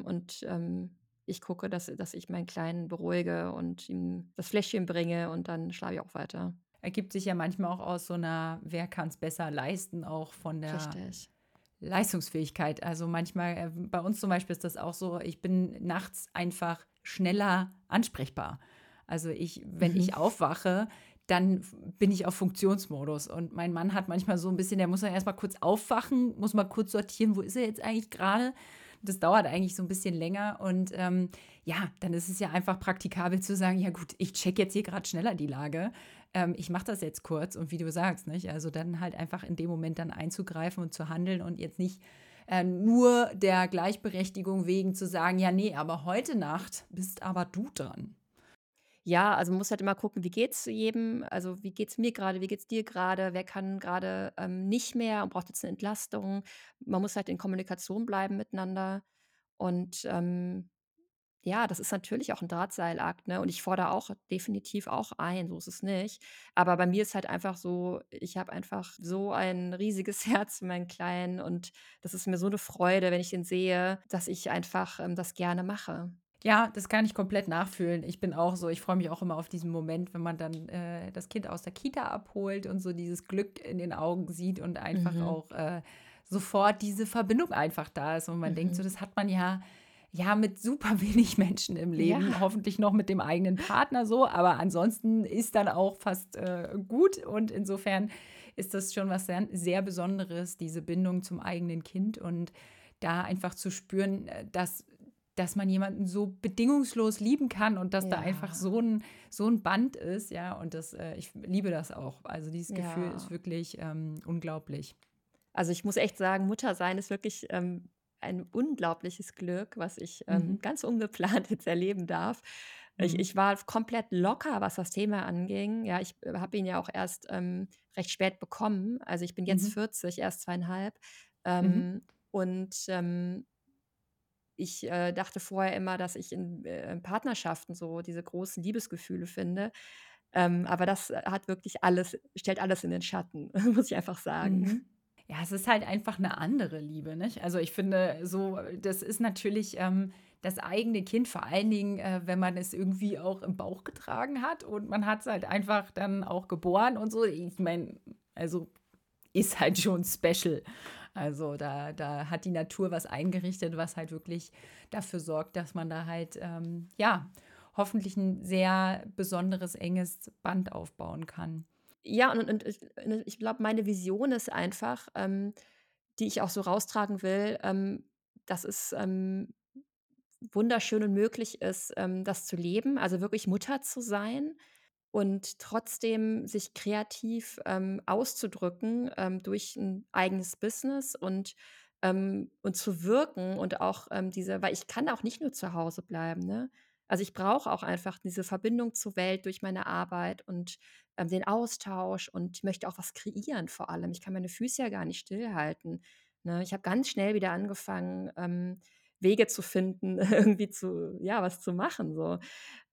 ich gucke, dass ich meinen Kleinen beruhige und ihm das Fläschchen bringe und dann schlafe ich auch weiter. Ergibt sich ja manchmal auch aus so einer „Wer kann es besser leisten“, auch von der Richtig. Leistungsfähigkeit. Also, manchmal bei uns zum Beispiel ist das auch so, ich bin nachts einfach schneller ansprechbar. Also, wenn Mhm. ich aufwache, dann bin ich auf Funktionsmodus und mein Mann hat manchmal so ein bisschen, der muss dann erst mal kurz aufwachen, muss mal kurz sortieren: „Wo ist er jetzt eigentlich gerade?“ Das dauert eigentlich so ein bisschen länger und, ja, dann ist es ja einfach praktikabel zu sagen: „Ja gut, ich checke jetzt hier gerade schneller die Lage. Ich mache das jetzt kurz“, und wie du sagst, nicht? Also, dann halt einfach in dem Moment dann einzugreifen und zu handeln und jetzt nicht, nur der Gleichberechtigung wegen zu sagen: „Ja, nee, aber heute Nacht bist aber du dran.“ Ja, also man muss halt immer gucken, wie geht's jedem? Also, wie geht's mir gerade? Wie geht's dir gerade? Wer kann gerade nicht mehr und braucht jetzt eine Entlastung? Man muss halt in Kommunikation bleiben miteinander und, ja, das ist natürlich auch 'n Drahtseilakt, ne? Und ich fordere auch definitiv auch ein, so ist es nicht. Aber bei mir ist halt einfach so, ich habe einfach so ein riesiges Herz für meinen Kleinen und das ist mir so 'ne Freude, wenn ich ihn sehe, dass ich einfach, das gerne mache. Ja, das kann ich komplett nachfühlen. Ich bin auch so, ich freue mich auch immer auf diesen Moment, wenn man dann, das Kind aus der Kita abholt und so dieses Glück in den Augen sieht und einfach Mhm, auch, sofort diese Verbindung einfach da ist und man denkt so, mhm. das hat man ja mit super wenig Menschen im Ja, Leben, hoffentlich noch mit dem eigenen Partner so, aber ansonsten ist dann auch fast, gut und insofern ist das schon was sehr Besonderes, diese Bindung zum eigenen Kind und da einfach zu spüren, dass man jemanden so bedingungslos lieben kann und dass da einfach ja, so ein Band ist, ja, und ich liebe das auch. Also, dieses Gefühl ist ja. wirklich, unglaublich. Also, ich muss echt sagen, Muttersein ist wirklich, ein unglaubliches Glück, was ich, Mhm, ganz ungeplant jetzt erleben darf. Ich mhm, ich war komplett locker, was das Thema anging. Ja, ich, habe ihn ja auch erst, recht spät bekommen. Also, ich bin jetzt mhm, 40, erst 2,5. mhm. Und, ich, dachte vorher immer, dass ich in Partnerschaften so diese großen Liebesgefühle finde. Aber das hat wirklich alles stellt alles in den Schatten, muss ich einfach sagen. Mhm. Ja, es ist halt einfach eine andere Liebe, nicht? Also, ich finde so, das ist natürlich, das eigene Kind, vor allen Dingen, wenn man es irgendwie auch im Bauch getragen hat und man hat es halt einfach dann auch geboren und so. Ich meine, also, ist halt schon special. Also, da hat die Natur was eingerichtet, was halt wirklich dafür sorgt, dass man da halt, ja, hoffentlich ein sehr besonderes, enges Band aufbauen kann. Ja, und ich glaube, meine Vision ist einfach, die ich auch so raustragen will, dass es, wunderschön und möglich ist, das zu leben, also wirklich Mutter zu sein und trotzdem sich kreativ, auszudrücken, durch ein eigenes Business und zu wirken und auch, weil ich kann auch nicht nur zu Hause bleiben, ne? Also, ich brauche auch einfach diese Verbindung zur Welt durch meine Arbeit und, den Austausch und ich möchte auch was kreieren vor allem. Ich kann meine Füße ja gar nicht stillhalten, ne? Ich habe ganz schnell wieder angefangen, Wege zu finden, irgendwie was zu machen so.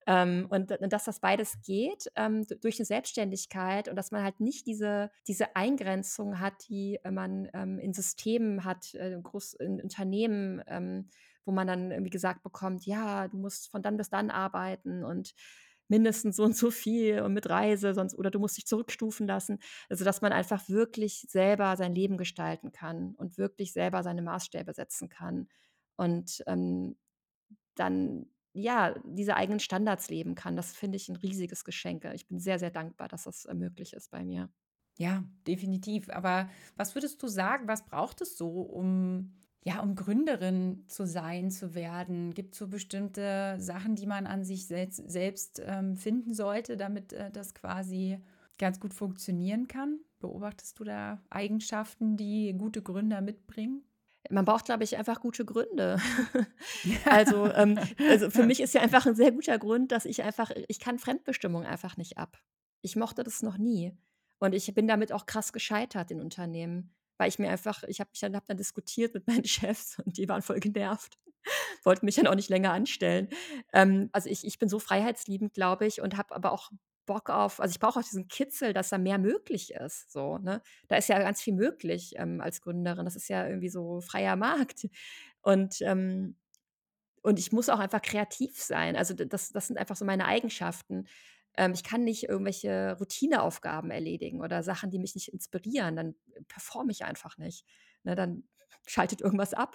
Und dass das beides geht, durch eine Selbstständigkeit und dass man halt nicht diese Eingrenzung hat, die man, in Systemen hat, groß in Unternehmen, wo man dann irgendwie gesagt bekommt: „Ja, du musst von dann bis dann arbeiten und mindestens so und so viel und mit Reise, sonst oder du musst dich zurückstufen lassen.“ Also, dass man einfach wirklich selber sein Leben gestalten kann und wirklich selber seine Maßstäbe setzen kann und, dann, ja, diese eigenen Standards leben kann. Das finde ich 'n riesiges Geschenk. Ich bin sehr, sehr dankbar, dass das, möglich ist bei mir. Ja, definitiv. Aber was würdest du sagen, was braucht es so, um, ja, um Gründerin zu sein, zu werden? Gibt es so bestimmte Sachen, die man an sich selbst finden sollte, damit das quasi ganz gut funktionieren kann? Beobachtest du da Eigenschaften, die gute Gründer mitbringen? Man braucht, glaube ich, einfach gute Gründe. Also, für mich ist ja einfach 'n sehr guter Grund, dass ich kann Fremdbestimmung einfach nicht ab. Ich mochte das noch nie. Und ich bin damit auch krass gescheitert in Unternehmen, weil ich habe dann diskutiert mit meinen Chefs und die waren voll genervt, wollten mich dann auch nicht länger anstellen. Also, ich bin so freiheitsliebend, glaube ich, und habe aber auch Bock auf ich brauche auch diesen Kitzel, dass da mehr möglich ist, so, ne? Da ist ja ganz viel möglich, als Gründerin. Das ist ja irgendwie so freier Markt. Und, und ich muss auch einfach kreativ sein. Also, das sind einfach so meine Eigenschaften. Ich kann nicht irgendwelche Routineaufgaben erledigen oder Sachen, die mich nicht inspirieren, dann performe ich einfach nicht. Ne, dann schaltet irgendwas ab.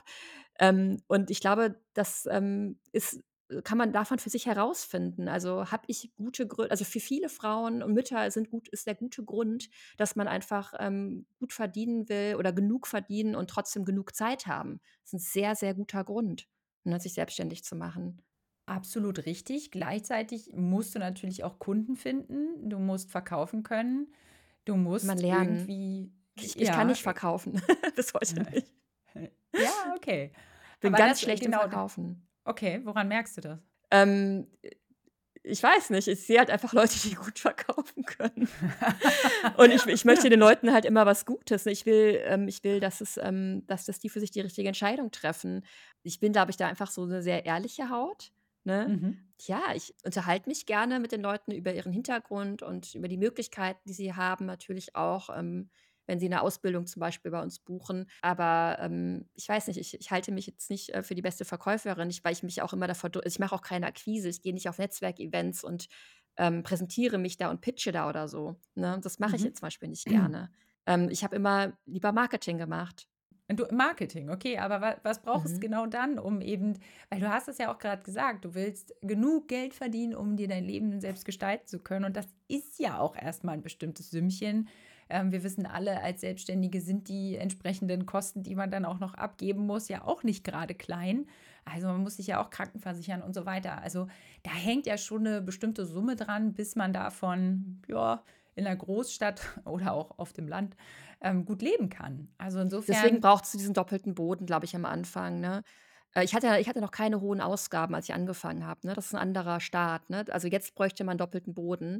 Und ich glaube, das, ist kann man davon für sich herausfinden. Also, habe ich gute Gründe? Also, für viele Frauen und Mütter ist der gute Grund, dass man einfach, gut verdienen will oder genug verdienen und trotzdem genug Zeit haben. Das ist ein sehr, sehr guter Grund, ne, sich selbstständig zu machen. Absolut richtig. Gleichzeitig musst du natürlich auch Kunden finden. Du musst verkaufen können. Du Kann man musst lernen. irgendwie, Ich kann ja, nicht verkaufen, bis heute nicht. ja, okay. Bin Aber ganz das schlecht im genau, Verkaufen. okay, woran merkst du das? Ähm, ich weiß nicht, ich sehe halt einfach Leute, die gut verkaufen können. Und ich möchte den Leuten halt immer was Gutes. Ich will, dass die für sich die richtige Entscheidung treffen. Ich bin, glaube ich, da einfach so 'ne sehr ehrliche Haut, ne? Mhm. Ja, ich unterhalte mich gerne mit den Leuten über ihren Hintergrund und über die Möglichkeiten, die sie haben, natürlich auch, wenn sie 'ne Ausbildung zum Beispiel bei uns buchen. Aber, ich weiß nicht, ich halte mich jetzt nicht, für die beste Verkäuferin, weil ich mich auch immer davor ich mache auch keine Akquise. Ich gehe nicht auf Netzwerkevents und präsentiere mich da und pitche da oder so, ne? Das mache ich Mhm. jetzt zum Beispiel nicht gerne. Ich habe immer lieber Marketing gemacht. Du Marketing, okay, aber was braucht es Mhm. genau dann, um eben, weil du hast es ja auch gerade gesagt, du willst genug Geld verdienen, um dir dein Leben selbst gestalten zu können und das ist ja auch erstmal ein bestimmtes Sümmchen. Wir wissen alle, als Selbstständige sind die entsprechenden Kosten, die man dann auch noch abgeben muss, ja auch nicht gerade klein. Also, man muss sich ja auch krankenversichern und so weiter. Also, da hängt ja schon eine bestimmte Summe dran, bis man davon, ja, in der Großstadt oder auch auf dem Land gut leben kann. Also Deswegen insofern, braucht's diesen doppelten Boden, glaube ich, am Anfang, ne? Ich hatte noch keine hohen Ausgaben, als ich angefangen habe, ne? Das ist 'n anderer Start, ne? Also, jetzt bräuchte man doppelten Boden,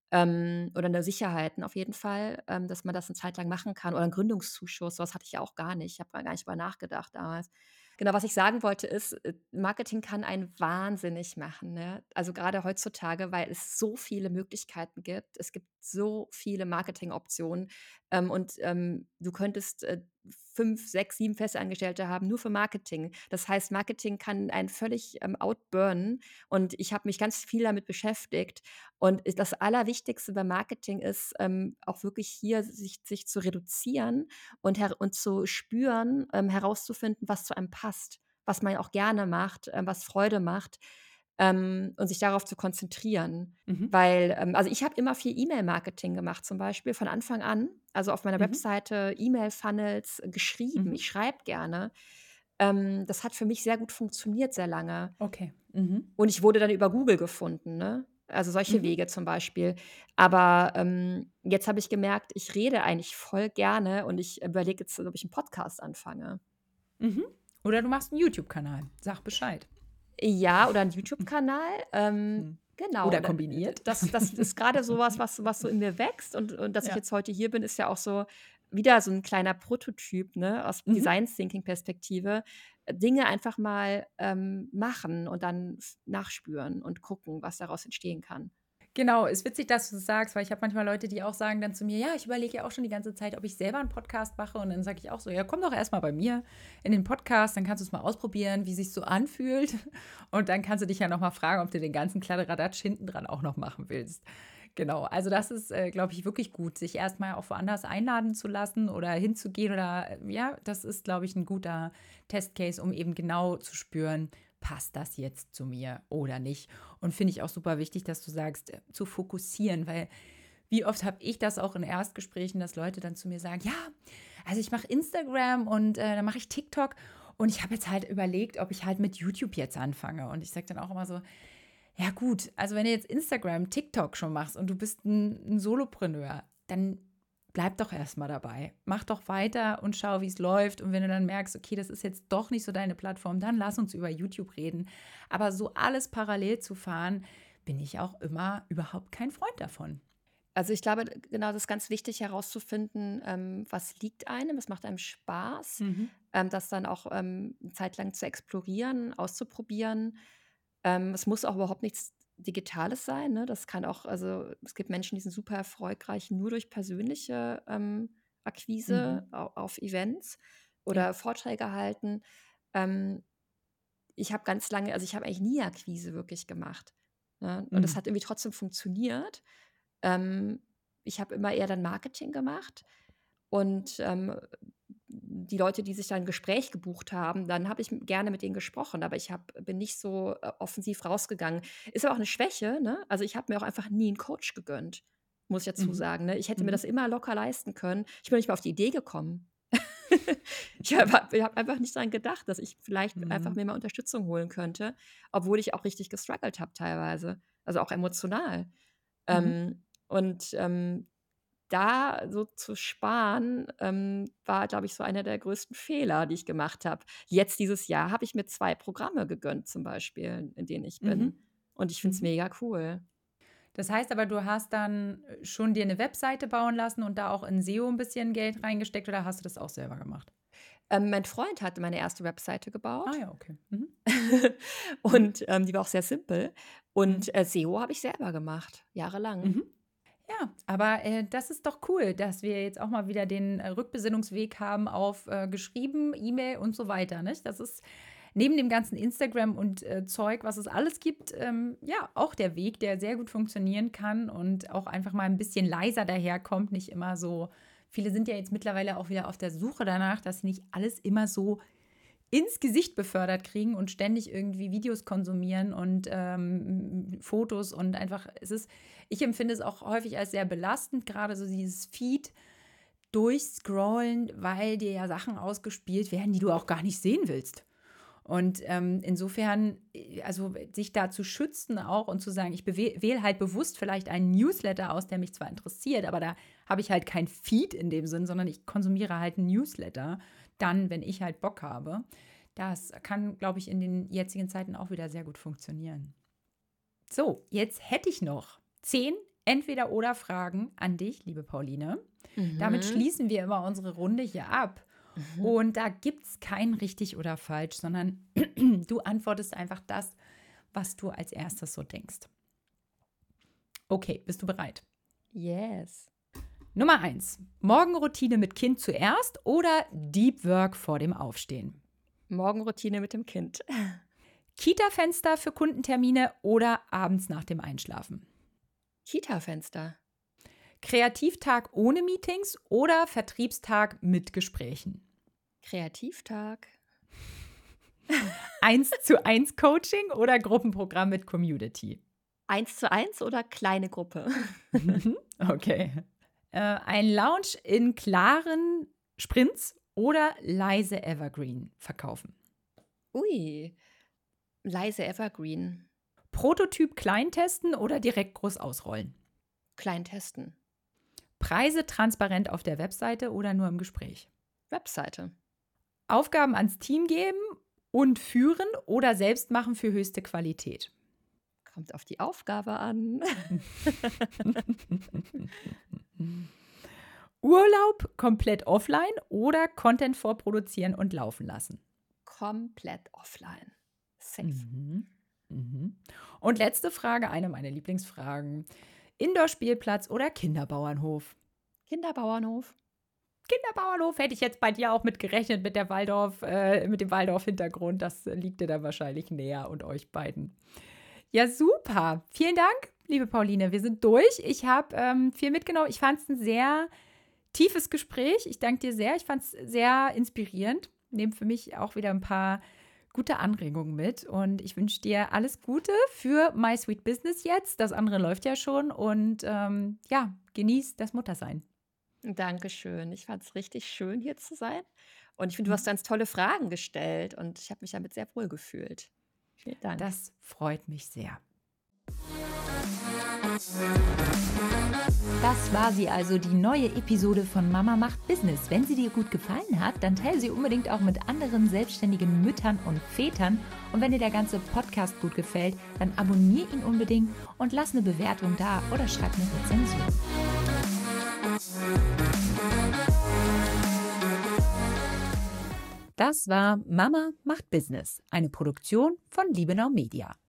oder 'ne Sicherheiten auf jeden Fall, dass man das 'ne Zeit lang machen kann oder 'n Gründungszuschuss. So was hatte ich ja auch gar nicht. Ich habe da gar nicht drüber nachgedacht damals. Genau, was ich sagen wollte, ist, Marketing kann einen wahnsinnig machen, ne? Also, grade heutzutage, weil es so viele Möglichkeiten gibt. Es gibt so viele Marketingoptionen, du könntest, 5, 6, 7 Festangestellte haben, nur für Marketing. Das heißt, Marketing kann einen völlig, outburnen und ich habe mich ganz viel damit beschäftigt und das Allerwichtigste beim Marketing ist, auch wirklich hier sich zu reduzieren und zu spüren, herauszufinden, was zu einem passt, was man auch gerne macht, was Freude macht, und sich darauf zu konzentrieren. mhm, Weil, also, ich habe immer viel E-Mail-Marketing gemacht zum Beispiel von Anfang an, also, auf meiner mhm, Webseite E-Mail-Funnels geschrieben. mhm. Ich schreibe gerne. Das hat für mich sehr gut funktioniert sehr lange. Okay. Mhm, Und ich wurde dann über Google gefunden, ne? Also, solche mhm, Wege zum Beispiel. Aber, jetzt habe ich gemerkt, ich rede eigentlich voll gerne und ich überlege jetzt, ob ich 'n Podcast anfange. mhm. Oder du machst einen YouTube-Kanal. Sag Bescheid. Ja, oder 'n YouTube-Kanal, Mhm. genau. Oder kombiniert. Das ist grade so was so in mir wächst und dass ich Ja. jetzt heute hier bin, ist ja auch so wieder so 'n kleiner Prototyp, ne, aus Mhm, Design Thinking Perspektive. Dinge einfach mal, machen und dann nachspüren und gucken, was daraus entstehen kann. Genau, ist witzig, dass du das sagst, weil ich habe manchmal Leute, die auch sagen dann zu mir: „Ja, ich überlege ja auch schon die ganze Zeit, ob ich selber einen Podcast mache.“ Und dann sage ich auch so: „Ja, komm doch erst mal bei mir in den Podcast, dann kannst du es mal ausprobieren, wie sich's so anfühlt. Und dann kannst du dich ja noch mal fragen, ob du den ganzen Kladderadatsch hinten dran auch noch machen willst.“ Genau, also das ist, glaube ich, wirklich gut, sich erst mal auch woanders einladen zu lassen oder hinzugehen oder ja, das ist, glaube ich, ein guter Testcase, um eben genau zu spüren, passt das jetzt zu mir oder nicht? Und finde ich auch super wichtig, dass du sagst, zu fokussieren, weil wie oft habe ich das auch in Erstgesprächen, dass Leute dann zu mir sagen, ja, also ich mache Instagram und dann mache ich TikTok und ich habe jetzt halt überlegt, ob ich halt mit YouTube jetzt anfange. Und ich sage dann auch immer so, ja gut, also wenn du jetzt Instagram, TikTok schon machst und du bist ein Solopreneur, dann bleib doch erstmal dabei. Mach doch weiter und schau, wie es läuft. Und wenn du dann merkst, okay, das ist jetzt doch nicht so deine Plattform, dann lass uns über YouTube reden. Aber so alles parallel zu fahren, bin ich auch immer überhaupt kein Freund davon. Also, ich glaube, genau, das ist ganz wichtig herauszufinden, was liegt einem, was macht einem Spaß, Mhm. das dann auch, 'ne Zeit lang zu explorieren, auszuprobieren. Es muss auch überhaupt nichts Digitales sein, ne? Das kann auch, also, es gibt Menschen, die sind super erfolgreich nur durch persönliche, Akquise Mhm. auf Events Ja. oder Vorträge halten. Ähm, Ich habe ganz lange, also, ich habe eigentlich nie Akquise wirklich gemacht, ne? Und das Mhm. hat irgendwie trotzdem funktioniert. Ähm, Ich habe immer eher dann Marketing gemacht und, die Leute, die sich da 'n Gespräch gebucht haben, dann habe ich gerne mit denen gesprochen, aber bin nicht so, offensiv rausgegangen. Ist aber auch 'ne Schwäche, ne? Also, ich habe mir auch einfach nie 'n Coach gegönnt, muss ich dazu Mhm. sagen, ne? Ich hätte mir Mhm. das immer locker leisten können. Ich bin nicht mal auf die Idee gekommen. Ich habe einfach nicht dran gedacht, dass ich vielleicht einfach Mhm. mir mal Unterstützung holen könnte, obwohl ich auch richtig gestruggelt habe teilweise, also auch emotional. Mhm. Und, da so zu sparen, war, glaube ich, so einer der größten Fehler, die ich gemacht habe. Jetzt dieses Jahr habe ich mir 2 Programme gegönnt zum Beispiel, in denen ich Mhm. bin. Und ich finde es Mhm. mega cool. Das heißt aber, du hast dann schon dir eine Webseite bauen lassen und da auch in SEO ein bisschen Geld reingesteckt oder hast du das auch selber gemacht? Mein Freund hatte meine erste Webseite Ah gebaut ja, okay. Mhm. Mhm. und, die war auch sehr simpel. Mhm. Und, SEO habe ich selber gemacht, jahrelang. Mhm. Ja, aber, das ist doch cool, dass wir jetzt auch mal wieder den, Rückbesinnungsweg haben auf, geschrieben, E-Mail und so weiter, nicht? Das ist neben dem ganzen Instagram und, Zeug, was es alles gibt, ja, auch der Weg, der sehr gut funktionieren kann und auch einfach mal ein bisschen leiser daherkommt, nicht immer so viele sind ja jetzt mittlerweile auch wieder auf der Suche danach, dass sie nicht alles immer so ins Gesicht befördert kriegen und ständig irgendwie Videos konsumieren und Fotos und einfach, ich empfinde es auch häufig als sehr belastend, gerade so dieses Feed durchscrollen, weil dir ja Sachen ausgespielt werden, die du auch gar nicht sehen willst. Und insofern, also sich da zu schützen auch und zu sagen, ich wähle halt bewusst vielleicht einen Newsletter aus, der mich zwar interessiert, aber da habe ich halt kein Feed in dem Sinn, sondern ich konsumiere halt einen Newsletter, dann, wenn ich halt Bock habe. Das kann, glaube ich, in den jetzigen Zeiten auch wieder sehr gut funktionieren. So, jetzt hätte ich noch 10 Entweder-oder-Fragen an dich, liebe Pauline. Damit Mhm, schließen wir immer unsere Runde hier ab. mhm. Und da gibt es kein richtig oder falsch, sondern du antwortest einfach das, was du als erstes so denkst. Okay, bist du bereit? Yes. Nummer 1. Morgenroutine mit Kind zuerst oder Deep Work vor dem Aufstehen? Morgenroutine mit dem Kind. Kita-Fenster für Kundentermine oder abends nach dem Einschlafen? Kita-Fenster. Kreativtag ohne Meetings oder Vertriebstag mit Gesprächen? Kreativtag. 1:1 Coaching oder Gruppenprogramm mit Community? 1:1 oder kleine Gruppe? Okay. Ein Lounge in klaren Sprints oder leise Evergreen verkaufen? Ui, leise Evergreen. Prototyp klein testen oder direkt groß ausrollen? Klein testen. Preise transparent auf der Webseite oder nur im Gespräch? Webseite. Aufgaben ans Team geben und führen oder selbst machen für höchste Qualität? Kommt auf die Aufgabe an. Urlaub komplett offline oder Content vorproduzieren und laufen lassen? komplett offline. Safe. Mhm. Mhm. Und letzte Frage, eine meiner Lieblingsfragen. Indoor-Spielplatz oder Kinderbauernhof? Kinderbauernhof. Kinderbauernhof hätte ich jetzt bei dir auch mit gerechnet, mit dem Waldorf-Hintergrund. Das liegt dir da wahrscheinlich näher und euch beiden. Ja, super. Vielen Dank, liebe Pauline. Wir sind durch. Ich habe viel mitgenommen. Ich fand es ein sehr tiefes Gespräch. Ich danke dir sehr. Ich fand es sehr inspirierend. Nehme für mich auch wieder ein paar gute Anregungen mit. Und ich wünsche dir alles Gute für My Sweet Business jetzt. Das andere läuft ja schon. Und ja, genieß das Muttersein. Dankeschön. Ich fand es richtig schön, hier zu sein. Und ich finde, du hast ganz tolle Fragen gestellt und ich habe mich damit sehr wohl gefühlt. Vielen Dank. Das freut mich sehr. Das war sie also, die neue Episode von Mama macht Business. Wenn sie dir gut gefallen hat, dann teile sie unbedingt auch mit anderen selbstständigen Müttern und Vätern. Und wenn dir der ganze Podcast gut gefällt, dann abonniere ihn unbedingt und lass eine Bewertung da oder schreib eine Rezension. Das war Mama macht Business, eine Produktion von Liebenau Media.